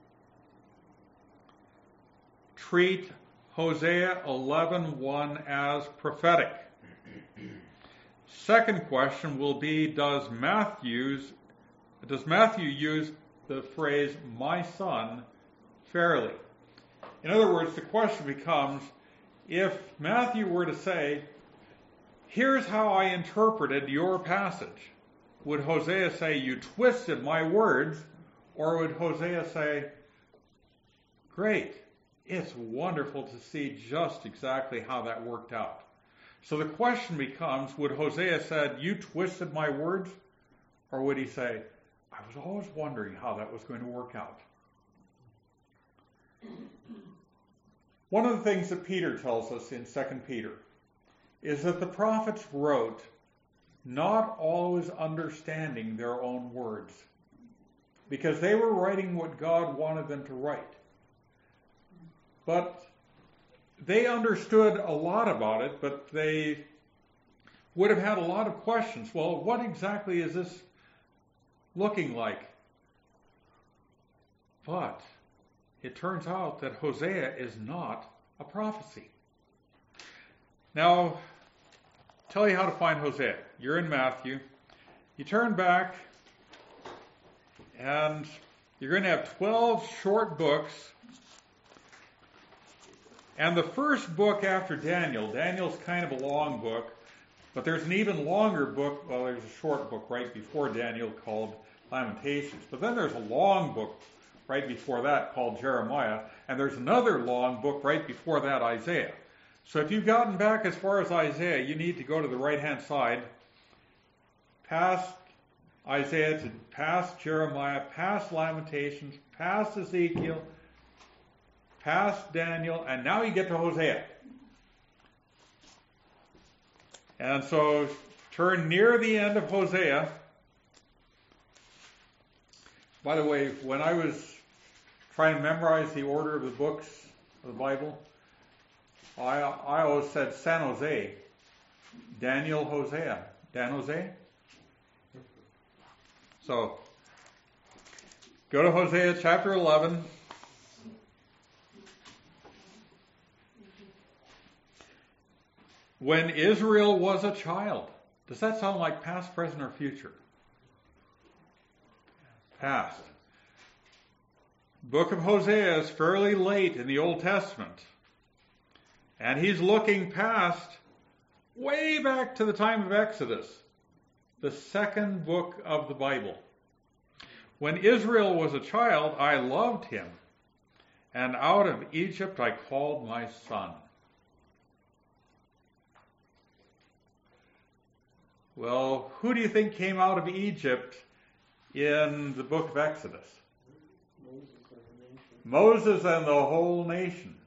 treat Hosea 11:1 as prophetic? Second question will be, does Matthew use the phrase "my son" fairly? In other words, the question becomes, if Matthew were to say, "Here's how I interpreted your passage," would Hosea say, "You twisted my words," or would Hosea say, "Great, it's wonderful to see just exactly how that worked out"? So the question becomes, would Hosea said, "You twisted my words," or would he say, "I was always wondering how that was going to work out"? One of the things that Peter tells us in 2 Peter is that the prophets wrote not always understanding their own words, because they were writing what God wanted them to write. But they understood a lot about it, but they would have had a lot of questions. Well, what exactly is this looking like? But it turns out that Hosea is not a prophecy. Now, tell you how to find Hosea. You're in Matthew. You turn back, and you're going to have 12 short books. And the first book after Daniel's kind of a long book, but there's an even longer book, well, there's a short book right before Daniel called Lamentations. But then there's a long book right before that called Jeremiah, and there's another long book right before that, Isaiah. So if you've gotten back as far as Isaiah, you need to go to the right-hand side, past Isaiah to past Jeremiah, past Lamentations, past Ezekiel, past Daniel, and now you get to Hosea. And so turn near the end of Hosea. By the way, when I was trying to memorize the order of the books of the Bible, I always said San Jose, Daniel, Hosea. Dan Jose? So, go to Hosea chapter 11. When Israel was a child. Does that sound like past, present, or future? Past. Book of Hosea is fairly late in the Old Testament. And he's looking past, way back to the time of Exodus, the second book of the Bible. When Israel was a child, I loved him, and out of Egypt I called my son. Well, who do you think came out of Egypt in the book of Exodus? Moses and the whole nation.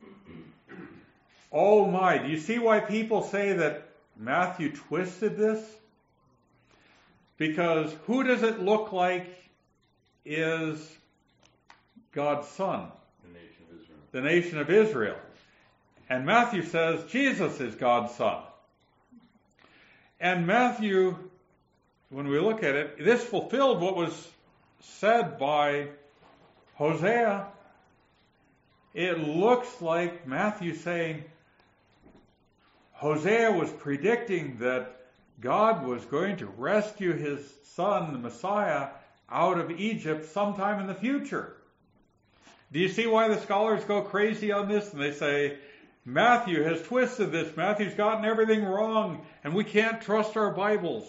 Oh my, do you see why people say that Matthew twisted this? Because who does it look like is God's son? The nation of Israel. The nation of Israel. And Matthew says Jesus is God's son. And Matthew, when we look at it, this fulfilled what was said by Hosea. It looks like Matthew saying Hosea was predicting that God was going to rescue his son, the Messiah, out of Egypt sometime in the future. Do you see why the scholars go crazy on this? And they say, Matthew has twisted this. Matthew's gotten everything wrong, and we can't trust our Bibles.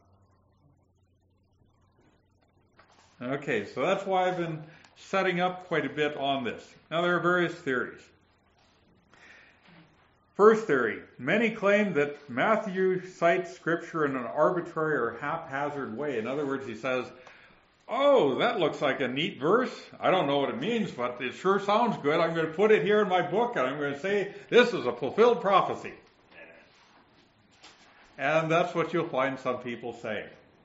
Okay, so that's why I've been setting up quite a bit on this. Now, there are various theories. First theory. Many claim that Matthew cites Scripture in an arbitrary or haphazard way. In other words, he says, oh, that looks like a neat verse. I don't know what it means, but it sure sounds good. I'm going to put it here in my book, and I'm going to say this is a fulfilled prophecy. And that's what you'll find some people say.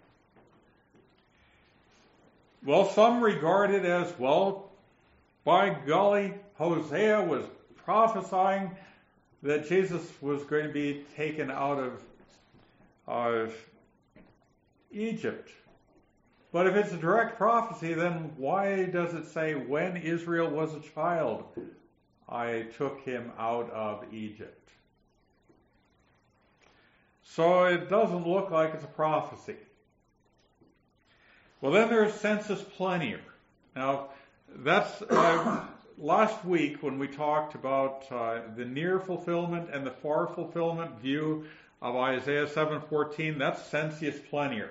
Well, some regard it as, well, by golly, Hosea was prophesying that Jesus was going to be taken out of Egypt. But if it's a direct prophecy, then why does it say, when Israel was a child, I took him out of Egypt? So it doesn't look like it's a prophecy. Well, then there's sensus plenior. Now, that's last week when we talked about the near fulfillment and the far fulfillment view of Isaiah 7:14. That's sensus plenior.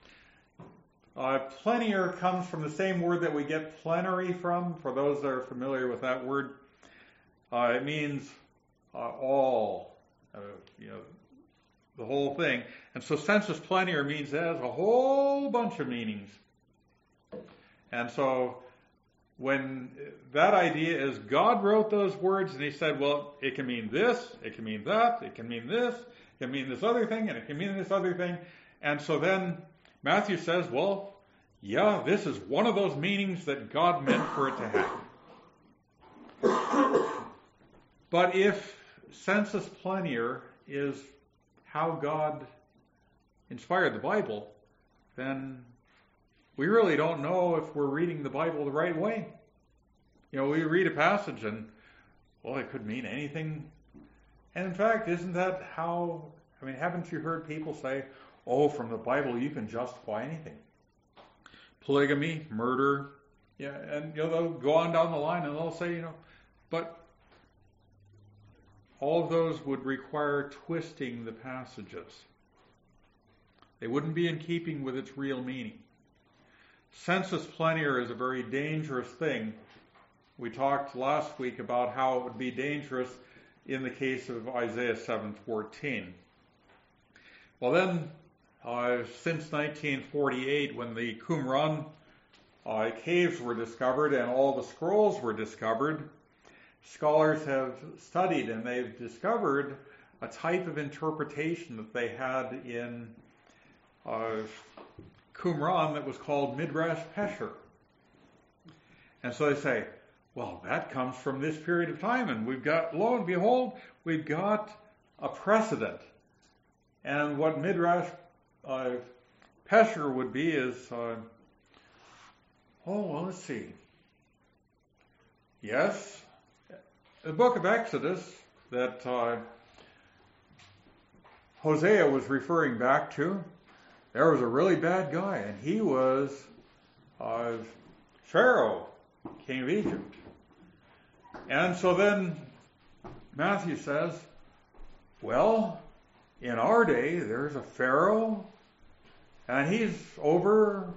Plenior comes from the same word that we get plenary from. For those that are familiar with that word, it means all, the whole thing. And so sensus plenior means it has a whole bunch of meanings. And so when that idea is God wrote those words and he said, well, it can mean this, it can mean that, it can mean this, it can mean this other thing, and it can mean this other thing. And so then Matthew says, well, yeah, this is one of those meanings that God meant for it to happen. But if sensus plenior is how God inspired the Bible, then we really don't know if we're reading the Bible the right way. We read a passage and, well, it could mean anything. And in fact, isn't that how, haven't you heard people say, oh, from the Bible you can justify anything? Polygamy, murder, and they'll go on down the line and they'll say, but all of those would require twisting the passages. They wouldn't be in keeping with its real meaning. Sensus plenior is a very dangerous thing. We talked last week about how it would be dangerous in the case of Isaiah 7:14. Well then, since 1948, when the Qumran caves were discovered and all the scrolls were discovered, scholars have studied and they've discovered a type of interpretation that they had in Qumran that was called Midrash Pesher. And so they say, well, that comes from this period of time, and we've got, lo and behold, we've got a precedent. And what Midrash Pesher would be is, let's see. Yes, the book of Exodus that Hosea was referring back to, there was a really bad guy, and he was Pharaoh, king of Egypt. And so then Matthew says, well, in our day, there's a Pharaoh, and he's over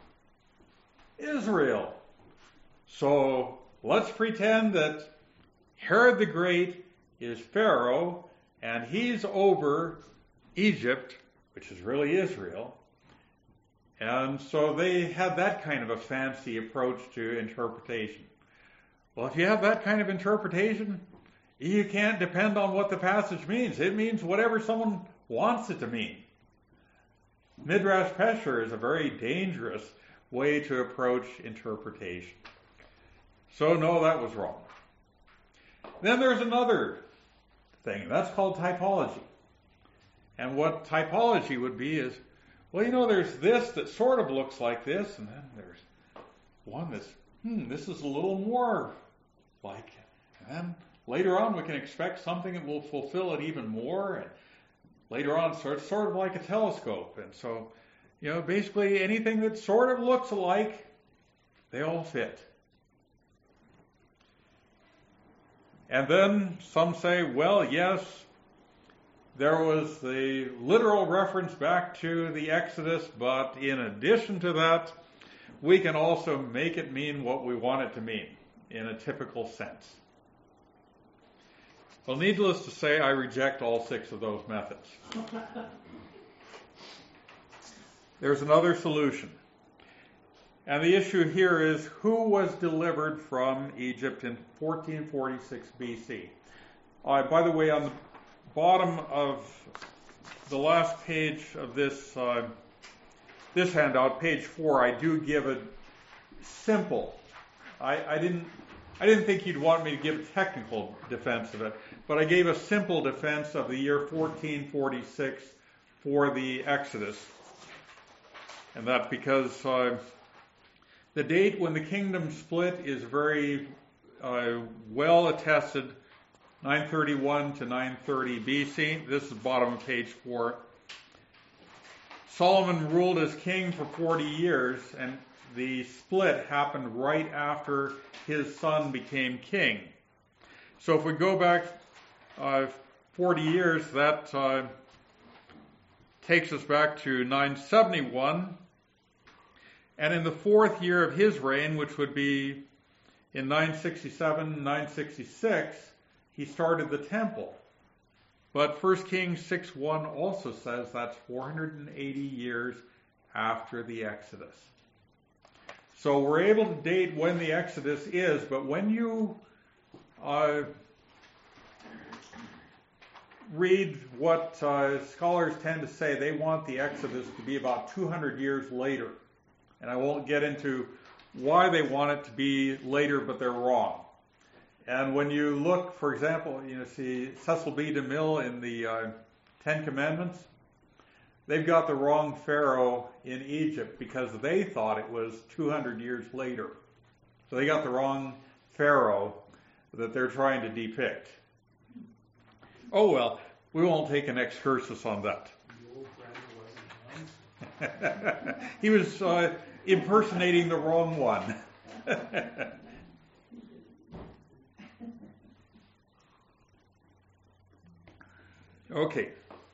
Israel. So let's pretend that Herod the Great is Pharaoh, and he's over Egypt, which is really Israel. And so they had that kind of a fancy approach to interpretation. Well, if you have that kind of interpretation, you can't depend on what the passage means. It means whatever someone wants it to mean. Midrash Pesher is a very dangerous way to approach interpretation. So no, that was wrong. Then there's another thing. That's called typology. And what typology would be is, well, there's this that sort of looks like this, and then there's one that's, this is a little more like it. And then later on we can expect something that will fulfill it even more, and later on so it's sort of like a telescope. And so, basically anything that sort of looks alike, they all fit. And then some say, well, yes, there was the literal reference back to the Exodus, but in addition to that, we can also make it mean what we want it to mean in a typical sense. Well, needless to say, I reject all 6 of those methods. There's another solution. And the issue here is who was delivered from Egypt in 1446 BC. By the way, on the bottom of the last page of this handout, page 4, I do give a simple. I didn't think you'd want me to give a technical defense of it, but I gave a simple defense of the year 1446 for the Exodus. And that because the date when the kingdom split is very well attested, 931 to 930 BC. This is bottom of page 4. Solomon ruled as king for 40 years, and the split happened right after his son became king. So if we go back 40 years, that takes us back to 971. And in the 4th year of his reign, which would be in 967, 966, he started the temple. But 1 Kings 6:1 also says that's 480 years after the Exodus. So we're able to date when the Exodus is, but when you read what scholars tend to say, they want the Exodus to be about 200 years later. And I won't get into why they want it to be later, but they're wrong. And when you look, for example, see Cecil B. DeMille in the 10 Commandments, they've got the wrong Pharaoh in Egypt because they thought it was 200 years later. So they got the wrong Pharaoh that they're trying to depict. Oh well, we won't take an excursus on that. He was impersonating the wrong one. Okay.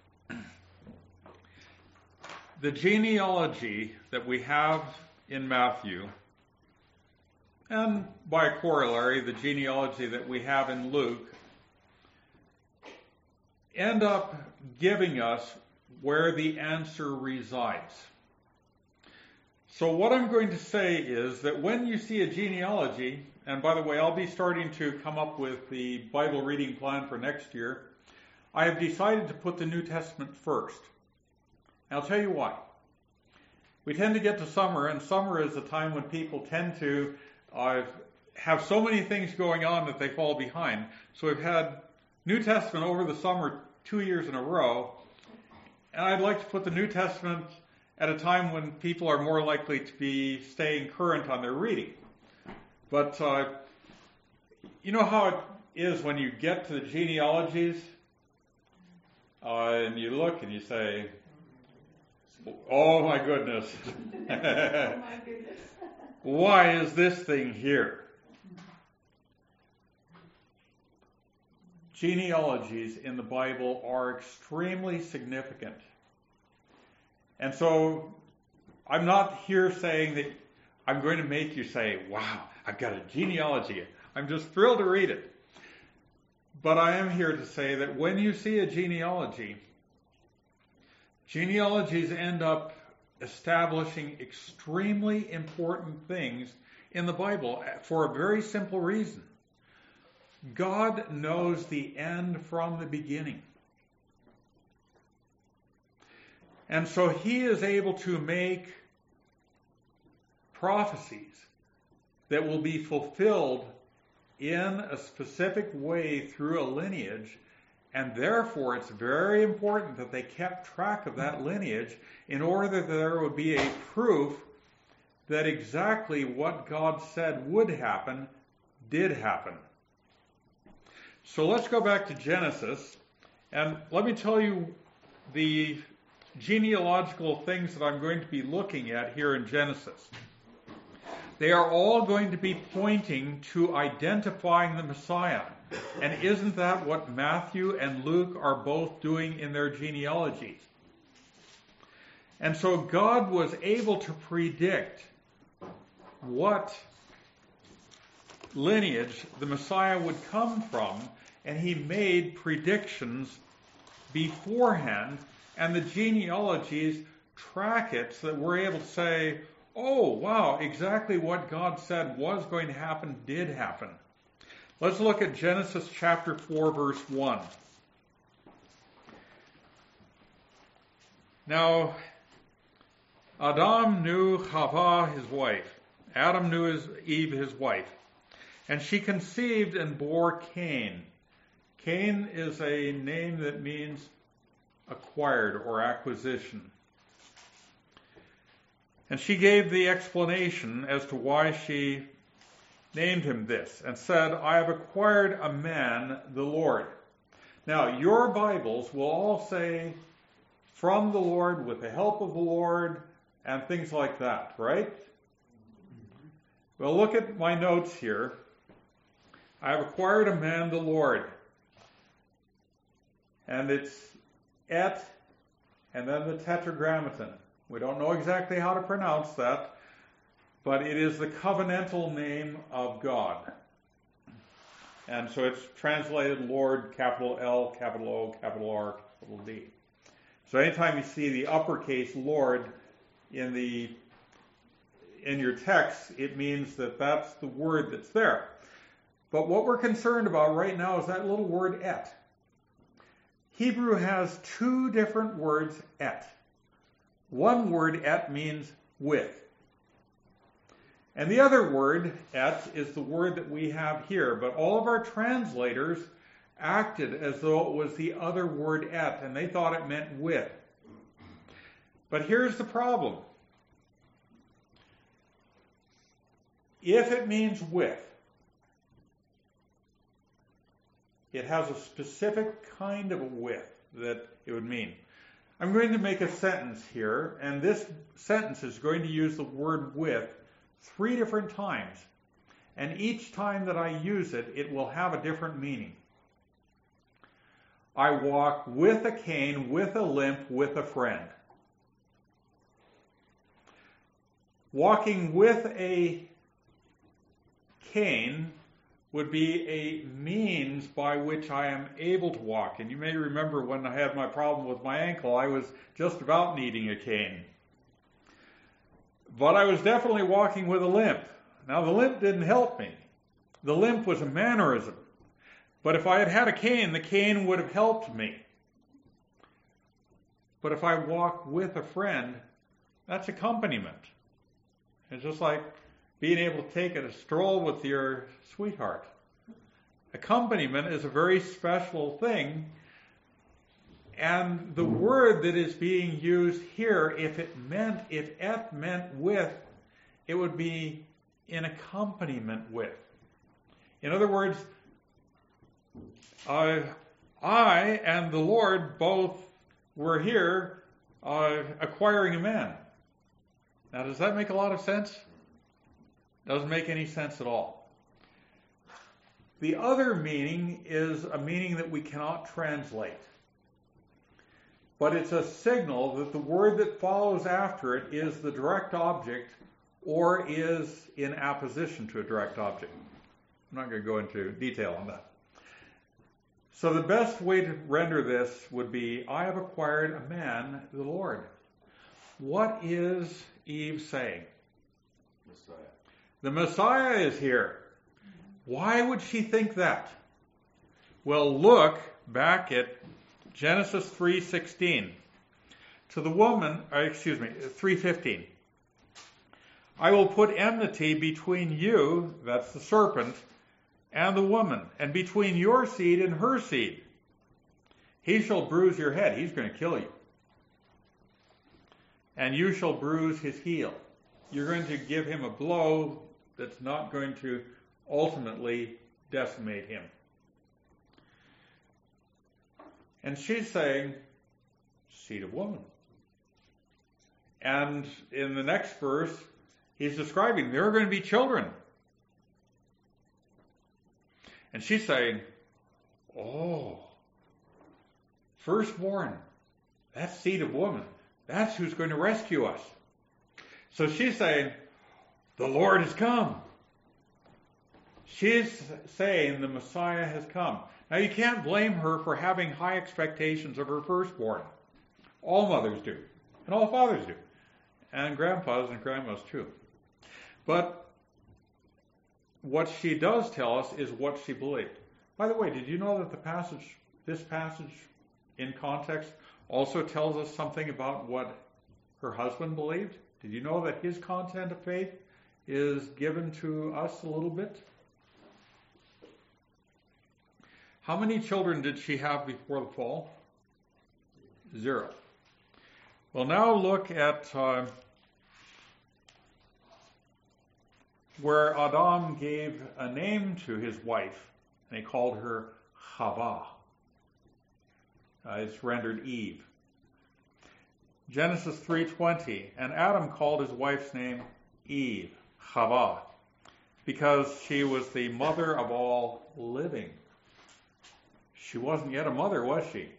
The genealogy that we have in Matthew, and by corollary, the genealogy that we have in Luke, end up giving us where the answer resides. So what I'm going to say is that when you see a genealogy, and by the way, I'll be starting to come up with the Bible reading plan for next year, I have decided to put the New Testament first. And I'll tell you why. We tend to get to summer, and summer is a time when people tend to have so many things going on that they fall behind. So we've had New Testament over the summer 2 years in a row, and I'd like to put the New Testament at a time when people are more likely to be staying current on their reading. But you know how it is when you get to the genealogies, and you look and you say, oh my goodness. Oh my goodness. Why is this thing here? Genealogies in the Bible are extremely significant. And so I'm not here saying that I'm going to make you say, wow, I've got a genealogy. I'm just thrilled to read it. But I am here to say that when you see a genealogy, genealogies end up establishing extremely important things in the Bible for a very simple reason. God knows the end from the beginning. And so he is able to make prophecies that will be fulfilled in a specific way through a lineage, and therefore it's very important that they kept track of that lineage in order that there would be a proof that exactly what God said would happen did happen. So let's go back to Genesis, and let me tell you the genealogical things that I'm going to be looking at here in Genesis. They are all going to be pointing to identifying the Messiah. And isn't that what Matthew and Luke are both doing in their genealogies? And so God was able to predict what lineage the Messiah would come from, and he made predictions beforehand, and the genealogies track it so that we're able to say, oh, wow, exactly what God said was going to happen did happen. Let's look at Genesis chapter 4, verse 1. Now, Adam knew Chava, his wife. Adam knew Eve, his wife. And she conceived and bore Cain. Cain is a name that means acquired or acquisition. And she gave the explanation as to why she named him this, and said, I have acquired a man, the Lord. Now, your Bibles will all say, from the Lord, with the help of the Lord, and things like that, right? Well, look at my notes here. I have acquired a man, the Lord. And it's et, and then the tetragrammaton. We don't know exactly how to pronounce that, but it is the covenantal name of God. And so it's translated Lord, capital L, capital O, capital R, capital D. So anytime you see the uppercase Lord in your text, it means that that's the word that's there. But what we're concerned about right now is that little word et. Hebrew has two different words et. One word et means with. And the other word et is the word that we have here. But all of our translators acted as though it was the other word et, and they thought it meant with. But here's the problem. If it means with, it has a specific kind of a with that it would mean. I'm going to make a sentence here, and this sentence is going to use the word with 3 different times. And each time that I use it, it will have a different meaning. I walk with a cane, with a limp, with a friend. Walking with a cane would be a means by which I am able to walk. And you may remember when I had my problem with my ankle, I was just about needing a cane. But I was definitely walking with a limp. Now, the limp didn't help me. The limp was a mannerism. But if I had had a cane, the cane would have helped me. But if I walk with a friend, that's accompaniment. It's just like being able to take a stroll with your sweetheart. Accompaniment is a very special thing. And the word that is being used here, if et meant with, it would be in accompaniment with. In other words, I and the Lord both were here acquiring a man. Now, does that make a lot of sense? Doesn't make any sense at all. The other meaning is a meaning that we cannot translate. But it's a signal that the word that follows after it is the direct object or is in apposition to a direct object. I'm not going to go into detail on that. So the best way to render this would be, I have acquired a man, the Lord. What is Eve saying? Messiah. The Messiah is here. Why would she think that? Well, look back at Genesis 3:16. To the woman, 3:15. I will put enmity between you, that's the serpent, and the woman, and between your seed and her seed. He shall bruise your head. He's going to kill you. And you shall bruise his heel. You're going to give him a blow that's not going to ultimately decimate him. And she's saying, seed of woman. And in the next verse, he's describing there are going to be children. And she's saying, oh, firstborn, that's seed of woman. That's who's going to rescue us. So she's saying, the Lord has come. She's saying the Messiah has come. Now, you can't blame her for having high expectations of her firstborn. All mothers do, and all fathers do, and grandpas and grandmas too. But what she does tell us is what she believed. By the way, did you know that this passage in context also tells us something about what her husband believed? Did you know that his content of faith is given to us a little bit? How many children did she have before the fall? 0. Well, now look at where Adam gave a name to his wife, and he called her Chava. It's rendered Eve. Genesis 3:20, and Adam called his wife's name Eve, Chava, because she was the mother of all living. She wasn't yet a mother, was she?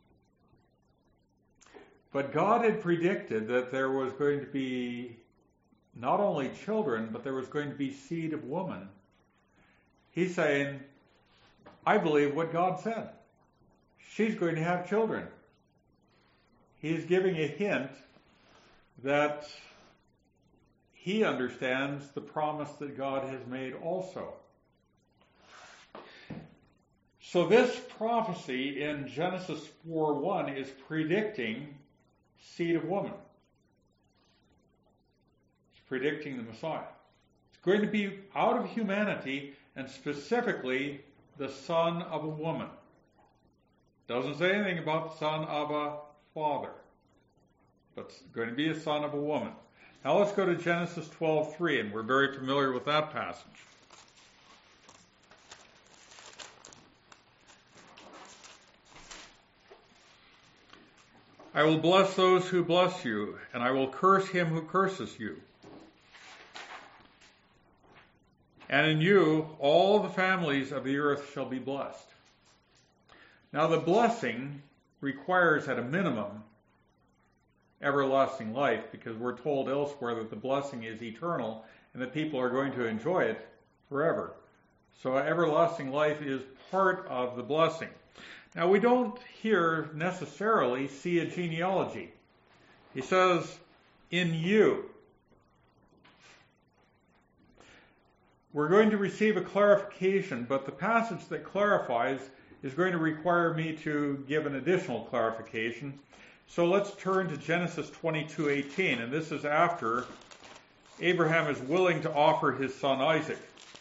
But God had predicted that there was going to be not only children, but there was going to be seed of woman. He's saying, I believe what God said. She's going to have children. He's giving a hint that he understands the promise that God has made also. So this prophecy in Genesis 4:1 is predicting seed of woman. It's predicting the Messiah. It's going to be out of humanity, and specifically the son of a woman. Doesn't say anything about the son of a father, but it's going to be a son of a woman. Now let's go to Genesis 12:3, and we're very familiar with that passage. I will bless those who bless you, and I will curse him who curses you. And in you all the families of the earth shall be blessed. Now the blessing requires at a minimum everlasting life, because we're told elsewhere that the blessing is eternal and that people are going to enjoy it forever. So everlasting life is part of the blessing. Now we don't here necessarily see a genealogy. He says, in you. We're going to receive a clarification, but the passage that clarifies is going to require me to give an additional clarification. So let's turn to Genesis 22:18, and this is after Abraham is willing to offer his son Isaac.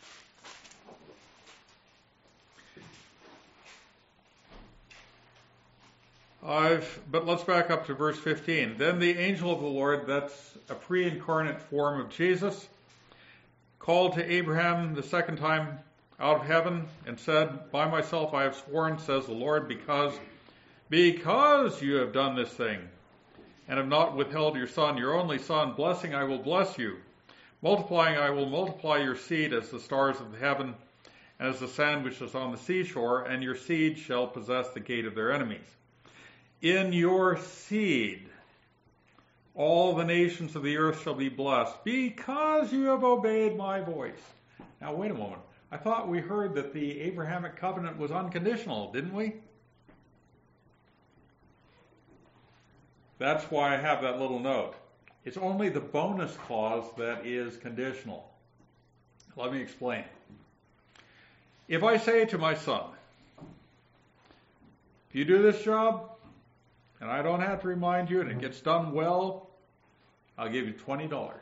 But let's back up to verse 15. Then the angel of the Lord, that's a pre-incarnate form of Jesus, called to Abraham the second time out of heaven and said, by myself I have sworn, says the Lord, because you have done this thing and have not withheld your son, your only son, blessing I will bless you. Multiplying I will multiply your seed as the stars of the heaven and as the sand which is on the seashore, and your seed shall possess the gate of their enemies. In your seed all the nations of the earth shall be blessed, because you have obeyed my voice. Now wait a moment. I thought we heard that the Abrahamic covenant was unconditional, didn't we? That's why I have that little note. It's only the bonus clause that is conditional. Let me explain. If I say to my son, if you do this job, and I don't have to remind you, and it gets done well, I'll give you $20.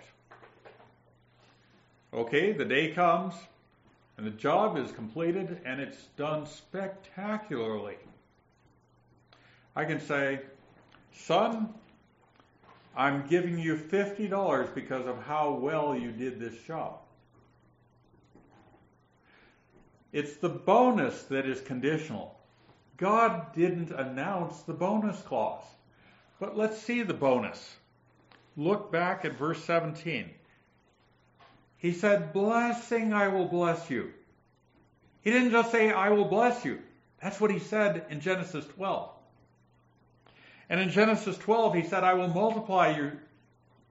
Okay, the day comes, and the job is completed, and it's done spectacularly. I can say, son, I'm giving you $50 because of how well you did this job. It's the bonus that is conditional. God didn't announce the bonus clause. But let's see the bonus. Look back at verse 17. He said, blessing I will bless you. He didn't just say, I will bless you. That's what he said in Genesis 12. And in Genesis 12, he said, I will multiply you.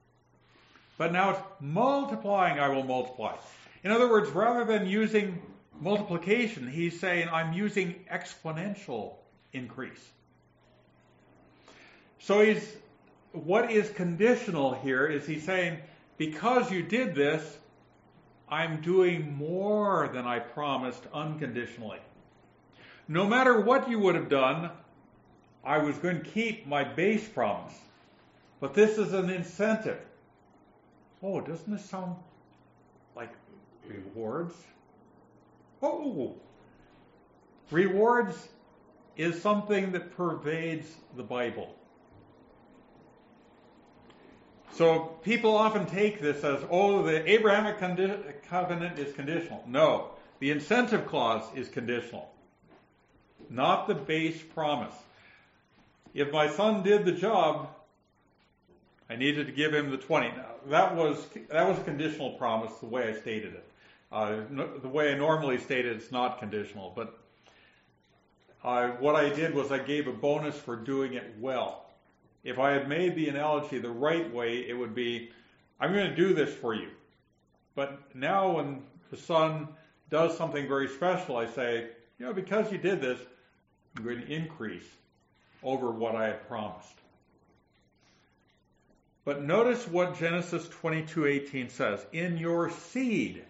But now it's multiplying I will multiply. In other words, rather than using multiplication, he's saying I'm using exponential increase. So what is conditional here is he's saying, because you did this, I'm doing more than I promised unconditionally. No matter what you would have done, I was going to keep my base promise. But this is an incentive. Oh, doesn't this sound like rewards? Oh, rewards is something that pervades the Bible. So people often take this as, oh, the Abrahamic covenant is conditional. No, the incentive clause is conditional, not the base promise. If my son did the job, I needed to give him the 20. Now, that was a conditional promise, the way I stated it. The way I normally state it, it's not conditional. But what I did was I gave a bonus for doing it well. If I had made the analogy the right way, it would be, I'm going to do this for you. But now when the son does something very special, I say, because you did this, I'm going to increase over what I had promised. But notice what Genesis 22:18 says. In your seed,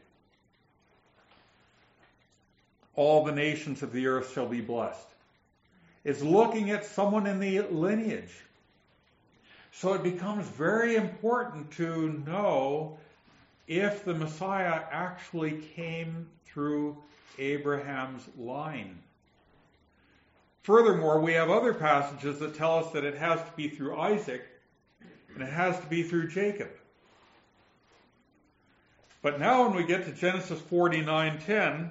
all the nations of the earth shall be blessed. It's looking at someone in the lineage. So it becomes very important to know if the Messiah actually came through Abraham's line. Furthermore, we have other passages that tell us that it has to be through Isaac and it has to be through Jacob. But now when we get to Genesis 49:10,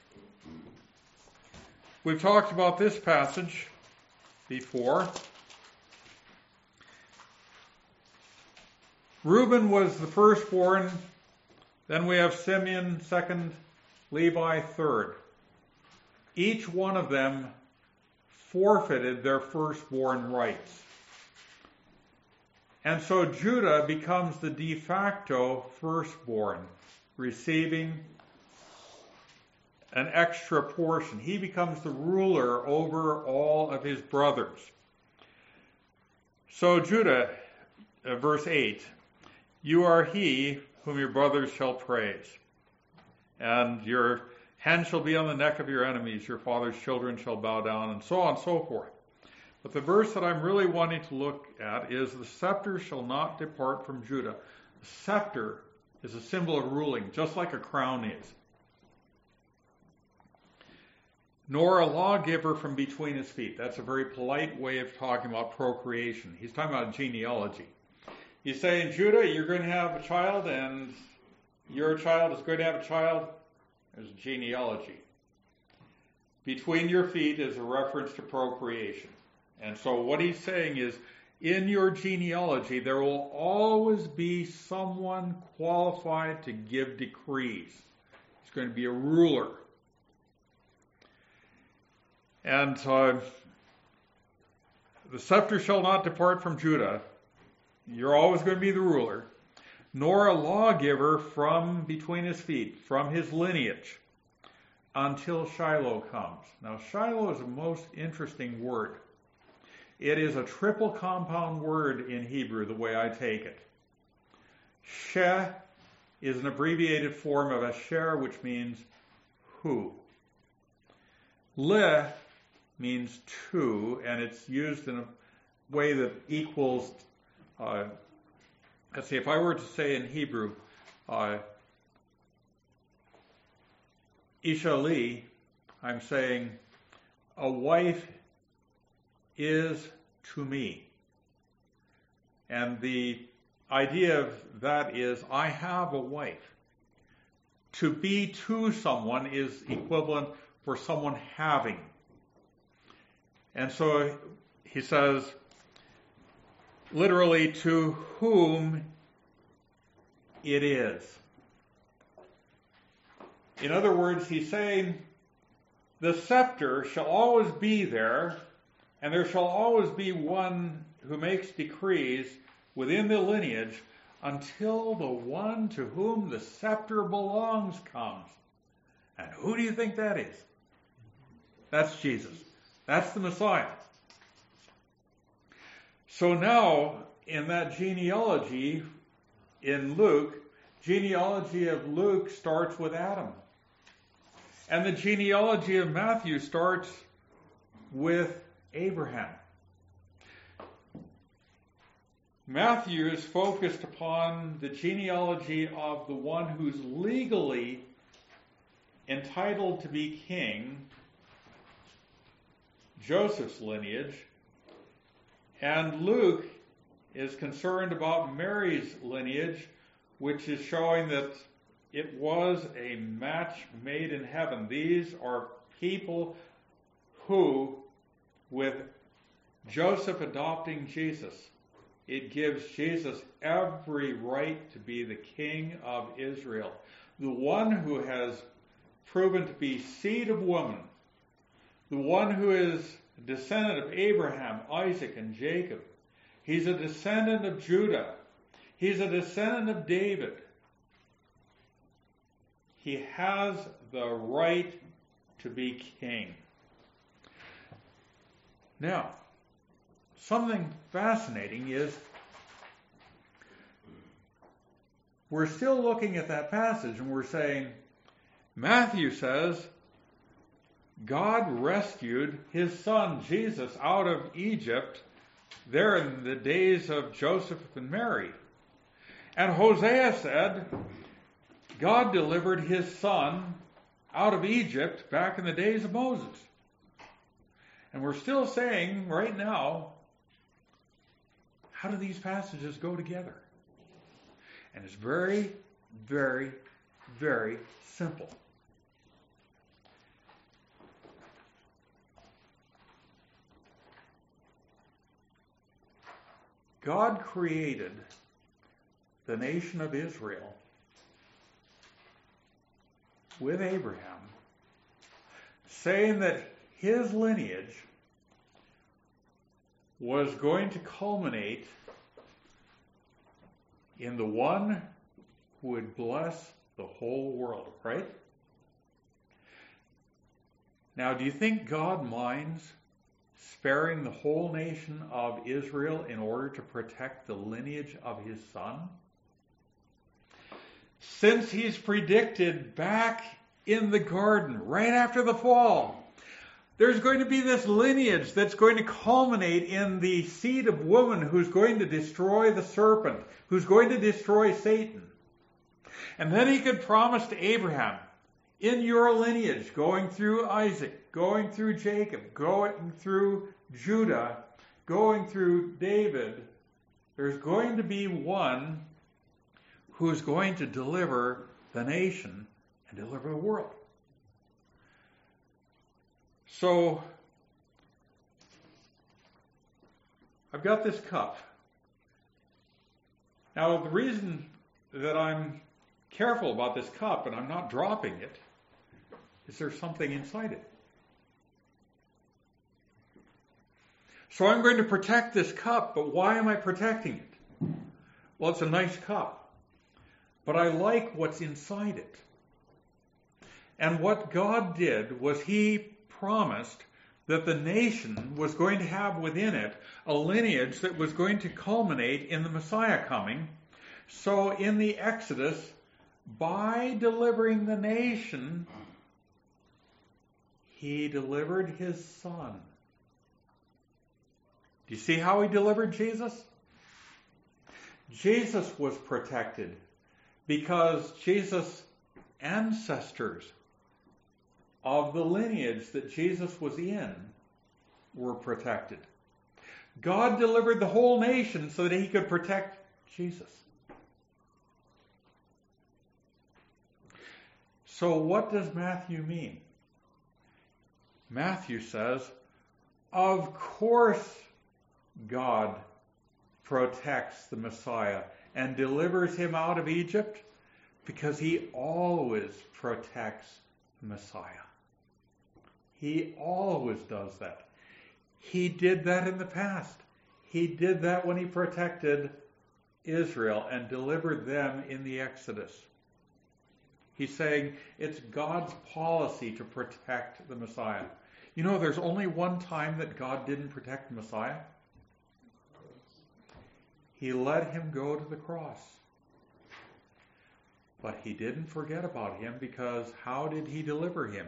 we've talked about this passage before. Reuben was the firstborn, then we have Simeon second, Levi third. Each one of them forfeited their firstborn rights. And so Judah becomes the de facto firstborn, receiving an extra portion. He becomes the ruler over all of his brothers. So Judah, verse 8, you are he whom your brothers shall praise, and your hand shall be on the neck of your enemies, your father's children shall bow down, and so on and so forth. But the verse that I'm really wanting to look at is, the scepter shall not depart from Judah. The scepter is a symbol of ruling, just like a crown is. Nor a lawgiver from between his feet. That's a very polite way of talking about procreation. He's talking about genealogy. He's saying, Judah, you're going to have a child, and your child is going to have a child. There's a genealogy. Between your feet is a reference to procreation. And so what he's saying is, in your genealogy, there will always be someone qualified to give decrees. He's going to be a ruler. And the scepter shall not depart from Judah. You're always going to be the ruler. Nor a lawgiver from between his feet, from his lineage, until Shiloh comes. Now, Shiloh is a most interesting word. It is a triple compound word in Hebrew, the way I take it. She is an abbreviated form of asher, which means who. Le means to, and it's used in a way that equals, let's see, if I were to say in Hebrew, Isha li, I'm saying a wife is to me. And the idea of that is, I have a wife. To be to someone is equivalent for someone having. And so he says, literally, to whom it is. In other words, he's saying, the scepter shall always be there, and there shall always be one who makes decrees within the lineage until the one to whom the scepter belongs comes. And who do you think that is? That's Jesus. That's the Messiah. So now, in that genealogy in Luke, genealogy of Luke starts with Adam. And the genealogy of Matthew starts with Abraham. Matthew is focused upon the genealogy of the one who's legally entitled to be king, Joseph's lineage, and Luke is concerned about Mary's lineage, which is showing that it was a match made in heaven. These are people who, with Joseph adopting Jesus, it gives Jesus every right to be the king of Israel, the one who has proven to be seed of woman, the one who is a descendant of Abraham, Isaac, and Jacob. He's a descendant of Judah. He's a descendant of David. He has the right to be king. Now, something fascinating is we're still looking at that passage and we're saying, Matthew says, God rescued his son Jesus out of Egypt there in the days of Joseph and Mary. And Hosea said, God delivered his son out of Egypt back in the days of Moses. And we're still saying right now, how do these passages go together? And it's very, very, very simple. God created the nation of Israel with Abraham, saying that his lineage was going to culminate in the one who would bless the whole world, right? Now, do you think God minds sparing the whole nation of Israel in order to protect the lineage of his son? Since he's predicted back in the garden, right after the fall, there's going to be this lineage that's going to culminate in the seed of woman who's going to destroy the serpent, who's going to destroy Satan. And then he could promise to Abraham, in your lineage, going through Isaac, going through Jacob, going through Judah, going through David, there's going to be one who's going to deliver the nation and deliver the world. So, I've got this cup. Now, the reason that I'm careful about this cup and I'm not dropping it is there's something inside it. So I'm going to protect this cup, but why am I protecting it? Well, it's a nice cup, but I like what's inside it. And what God did was he promised that the nation was going to have within it a lineage that was going to culminate in the Messiah coming. So in the Exodus, by delivering the nation, he delivered his son. Do you see how he delivered Jesus? Jesus was protected because Jesus' ancestors of the lineage that Jesus was in were protected. God delivered the whole nation so that he could protect Jesus. So what does Matthew mean? Matthew says, of course God protects the Messiah and delivers him out of Egypt because he always protects the Messiah. He always does that. He did that in the past. He did that when he protected Israel and delivered them in the Exodus. He's saying it's God's policy to protect the Messiah. You know, there's only one time that God didn't protect the Messiah. He let him go to the cross. But he didn't forget about him, because how did he deliver him?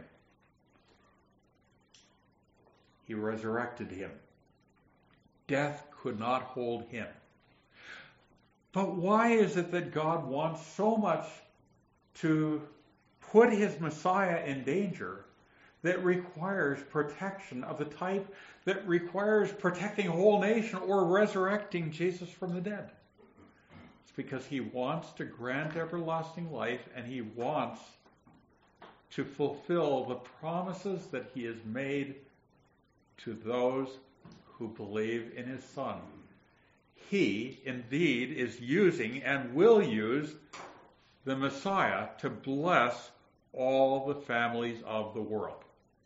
He resurrected him. Death could not hold him. But why is it that God wants so much to put his Messiah in danger that requires protection of the type that requires protecting a whole nation or resurrecting Jesus from the dead? It's because he wants to grant everlasting life, and he wants to fulfill the promises that he has made to those who believe in his Son. He, indeed, is using and will use the Messiah to bless all the families of the world.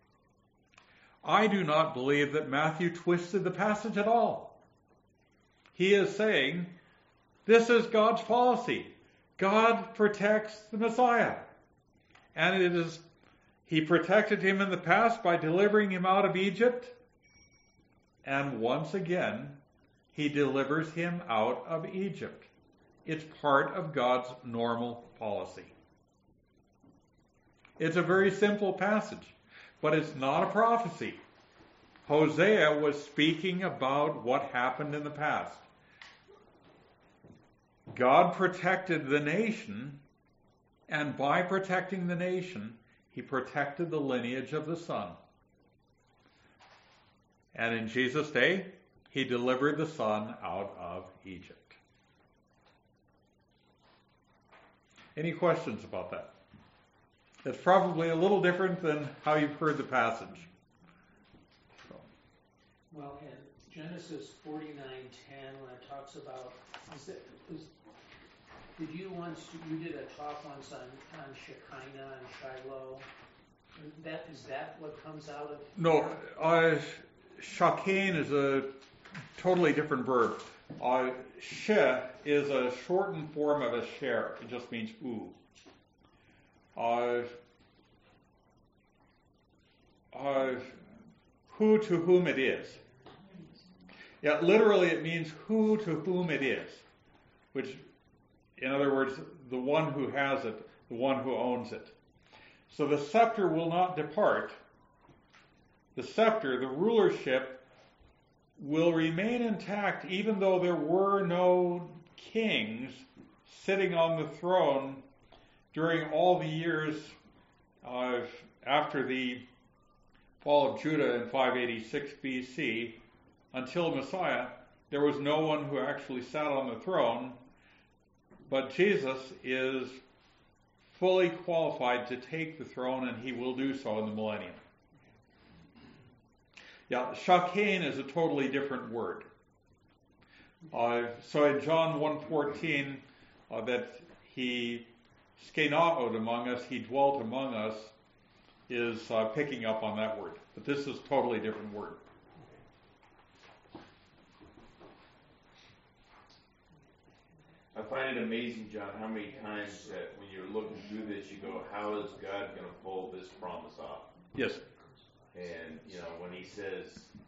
I do not believe that Matthew twisted the passage at all. He is saying, this is God's policy. God protects the Messiah. And he protected him in the past by delivering him out of Egypt. And once again, he delivers him out of Egypt. It's part of God's normal policy. It's a very simple passage, but it's not a prophecy. Hosea was speaking about what happened in the past. God protected the nation, and by protecting the nation, he protected the lineage of the Son. And in Jesus' day, he delivered the Son out of Egypt. Any questions about that? It's probably a little different than how you've heard the passage. Well, in Genesis 49:10, when it talks about, you did a talk once on Shekinah and Shiloh. Is that what comes out of? No, Shakin is a totally different verb. She is a shortened form of a sher. It just means ooh. Who to whom it is. Yeah, literally it means who to whom it is. Which, in other words, the one who has it, the one who owns it. So the scepter will not depart. The scepter, the rulership, will remain intact even though there were no kings sitting on the throne during all the years after the fall of Judah in 586 BC until Messiah. There was no one who actually sat on the throne, but Jesus is fully qualified to take the throne, and he will do so in the millennium. Yeah, Shakin is a totally different word. So in John 1:14, that he skenaoed among us, he dwelt among us, is picking up on that word. But this is a totally different word. I find it amazing, John, how many times that when you're looking through this, you go, how is God going to pull this promise off? Yes. And, when he says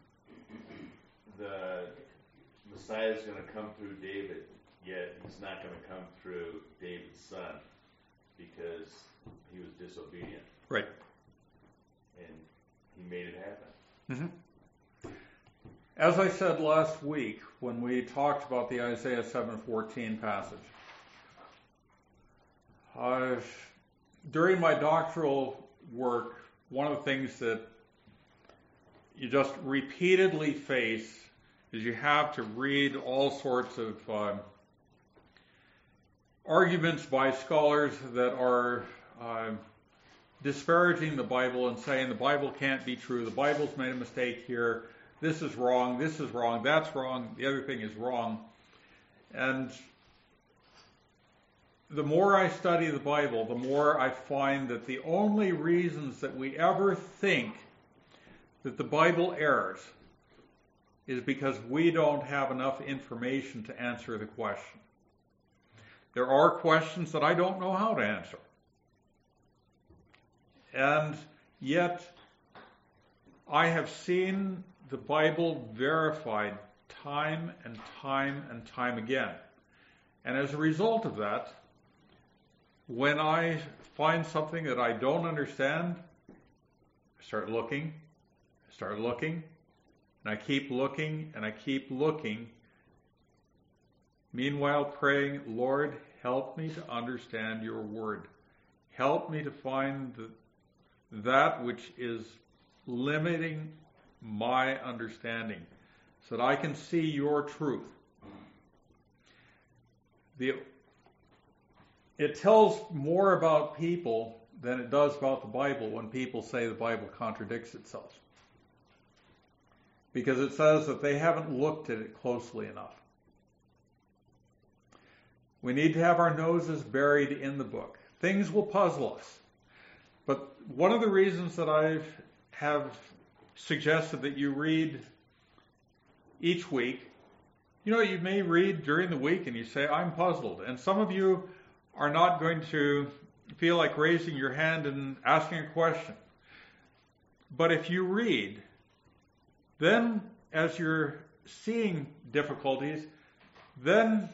the Messiah is going to come through David, yet he's not going to come through David's son because he was disobedient. Right. And he made it happen. Mm-hmm. As I said last week when we talked about the Isaiah 7:14 passage, during my doctoral work, one of the things that you just repeatedly face is you have to read all sorts of arguments by scholars that are disparaging the Bible and saying the Bible can't be true, the Bible's made a mistake here, this is wrong, that's wrong, the other thing is wrong. And the more I study the Bible, the more I find that the only reasons that we ever think that the Bible errs is because we don't have enough information to answer the question. There are questions that I don't know how to answer. And yet, I have seen the Bible verified time and time and time again. And as a result of that, when I find something that I don't understand, I start looking, and I keep looking, and I keep looking. Meanwhile, praying, Lord, help me to understand your word. Help me to find that which is limiting my understanding, so that I can see your truth. It tells more about people than it does about the Bible when people say the Bible contradicts itself. Because it says that they haven't looked at it closely enough. We need to have our noses buried in the book. Things will puzzle us. But one of the reasons that I have suggested that you read each week, you may read during the week and you say, I'm puzzled. And some of you are not going to feel like raising your hand and asking a question. But if you read, then as you're seeing difficulties, then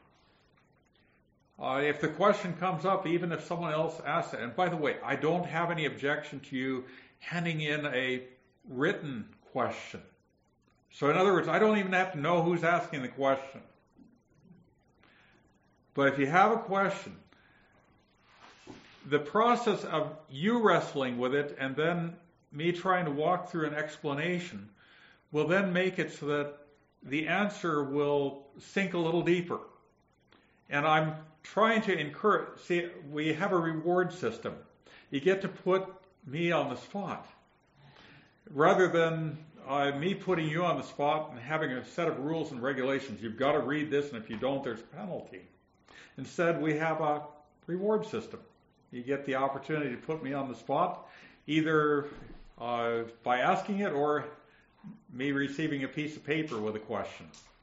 if the question comes up, even if someone else asks it, and by the way, I don't have any objection to you handing in a written question. So in other words, I don't even have to know who's asking the question. But if you have a question, the process of you wrestling with it and then me trying to walk through an explanation will then make it so that the answer will sink a little deeper. And I'm trying to encourage, see, we have a reward system. You get to put me on the spot. Rather than me putting you on the spot and having a set of rules and regulations. You've got to read this, and if you don't, there's a penalty. Instead, we have a reward system. You get the opportunity to put me on the spot, either by asking it or me receiving a piece of paper with a question.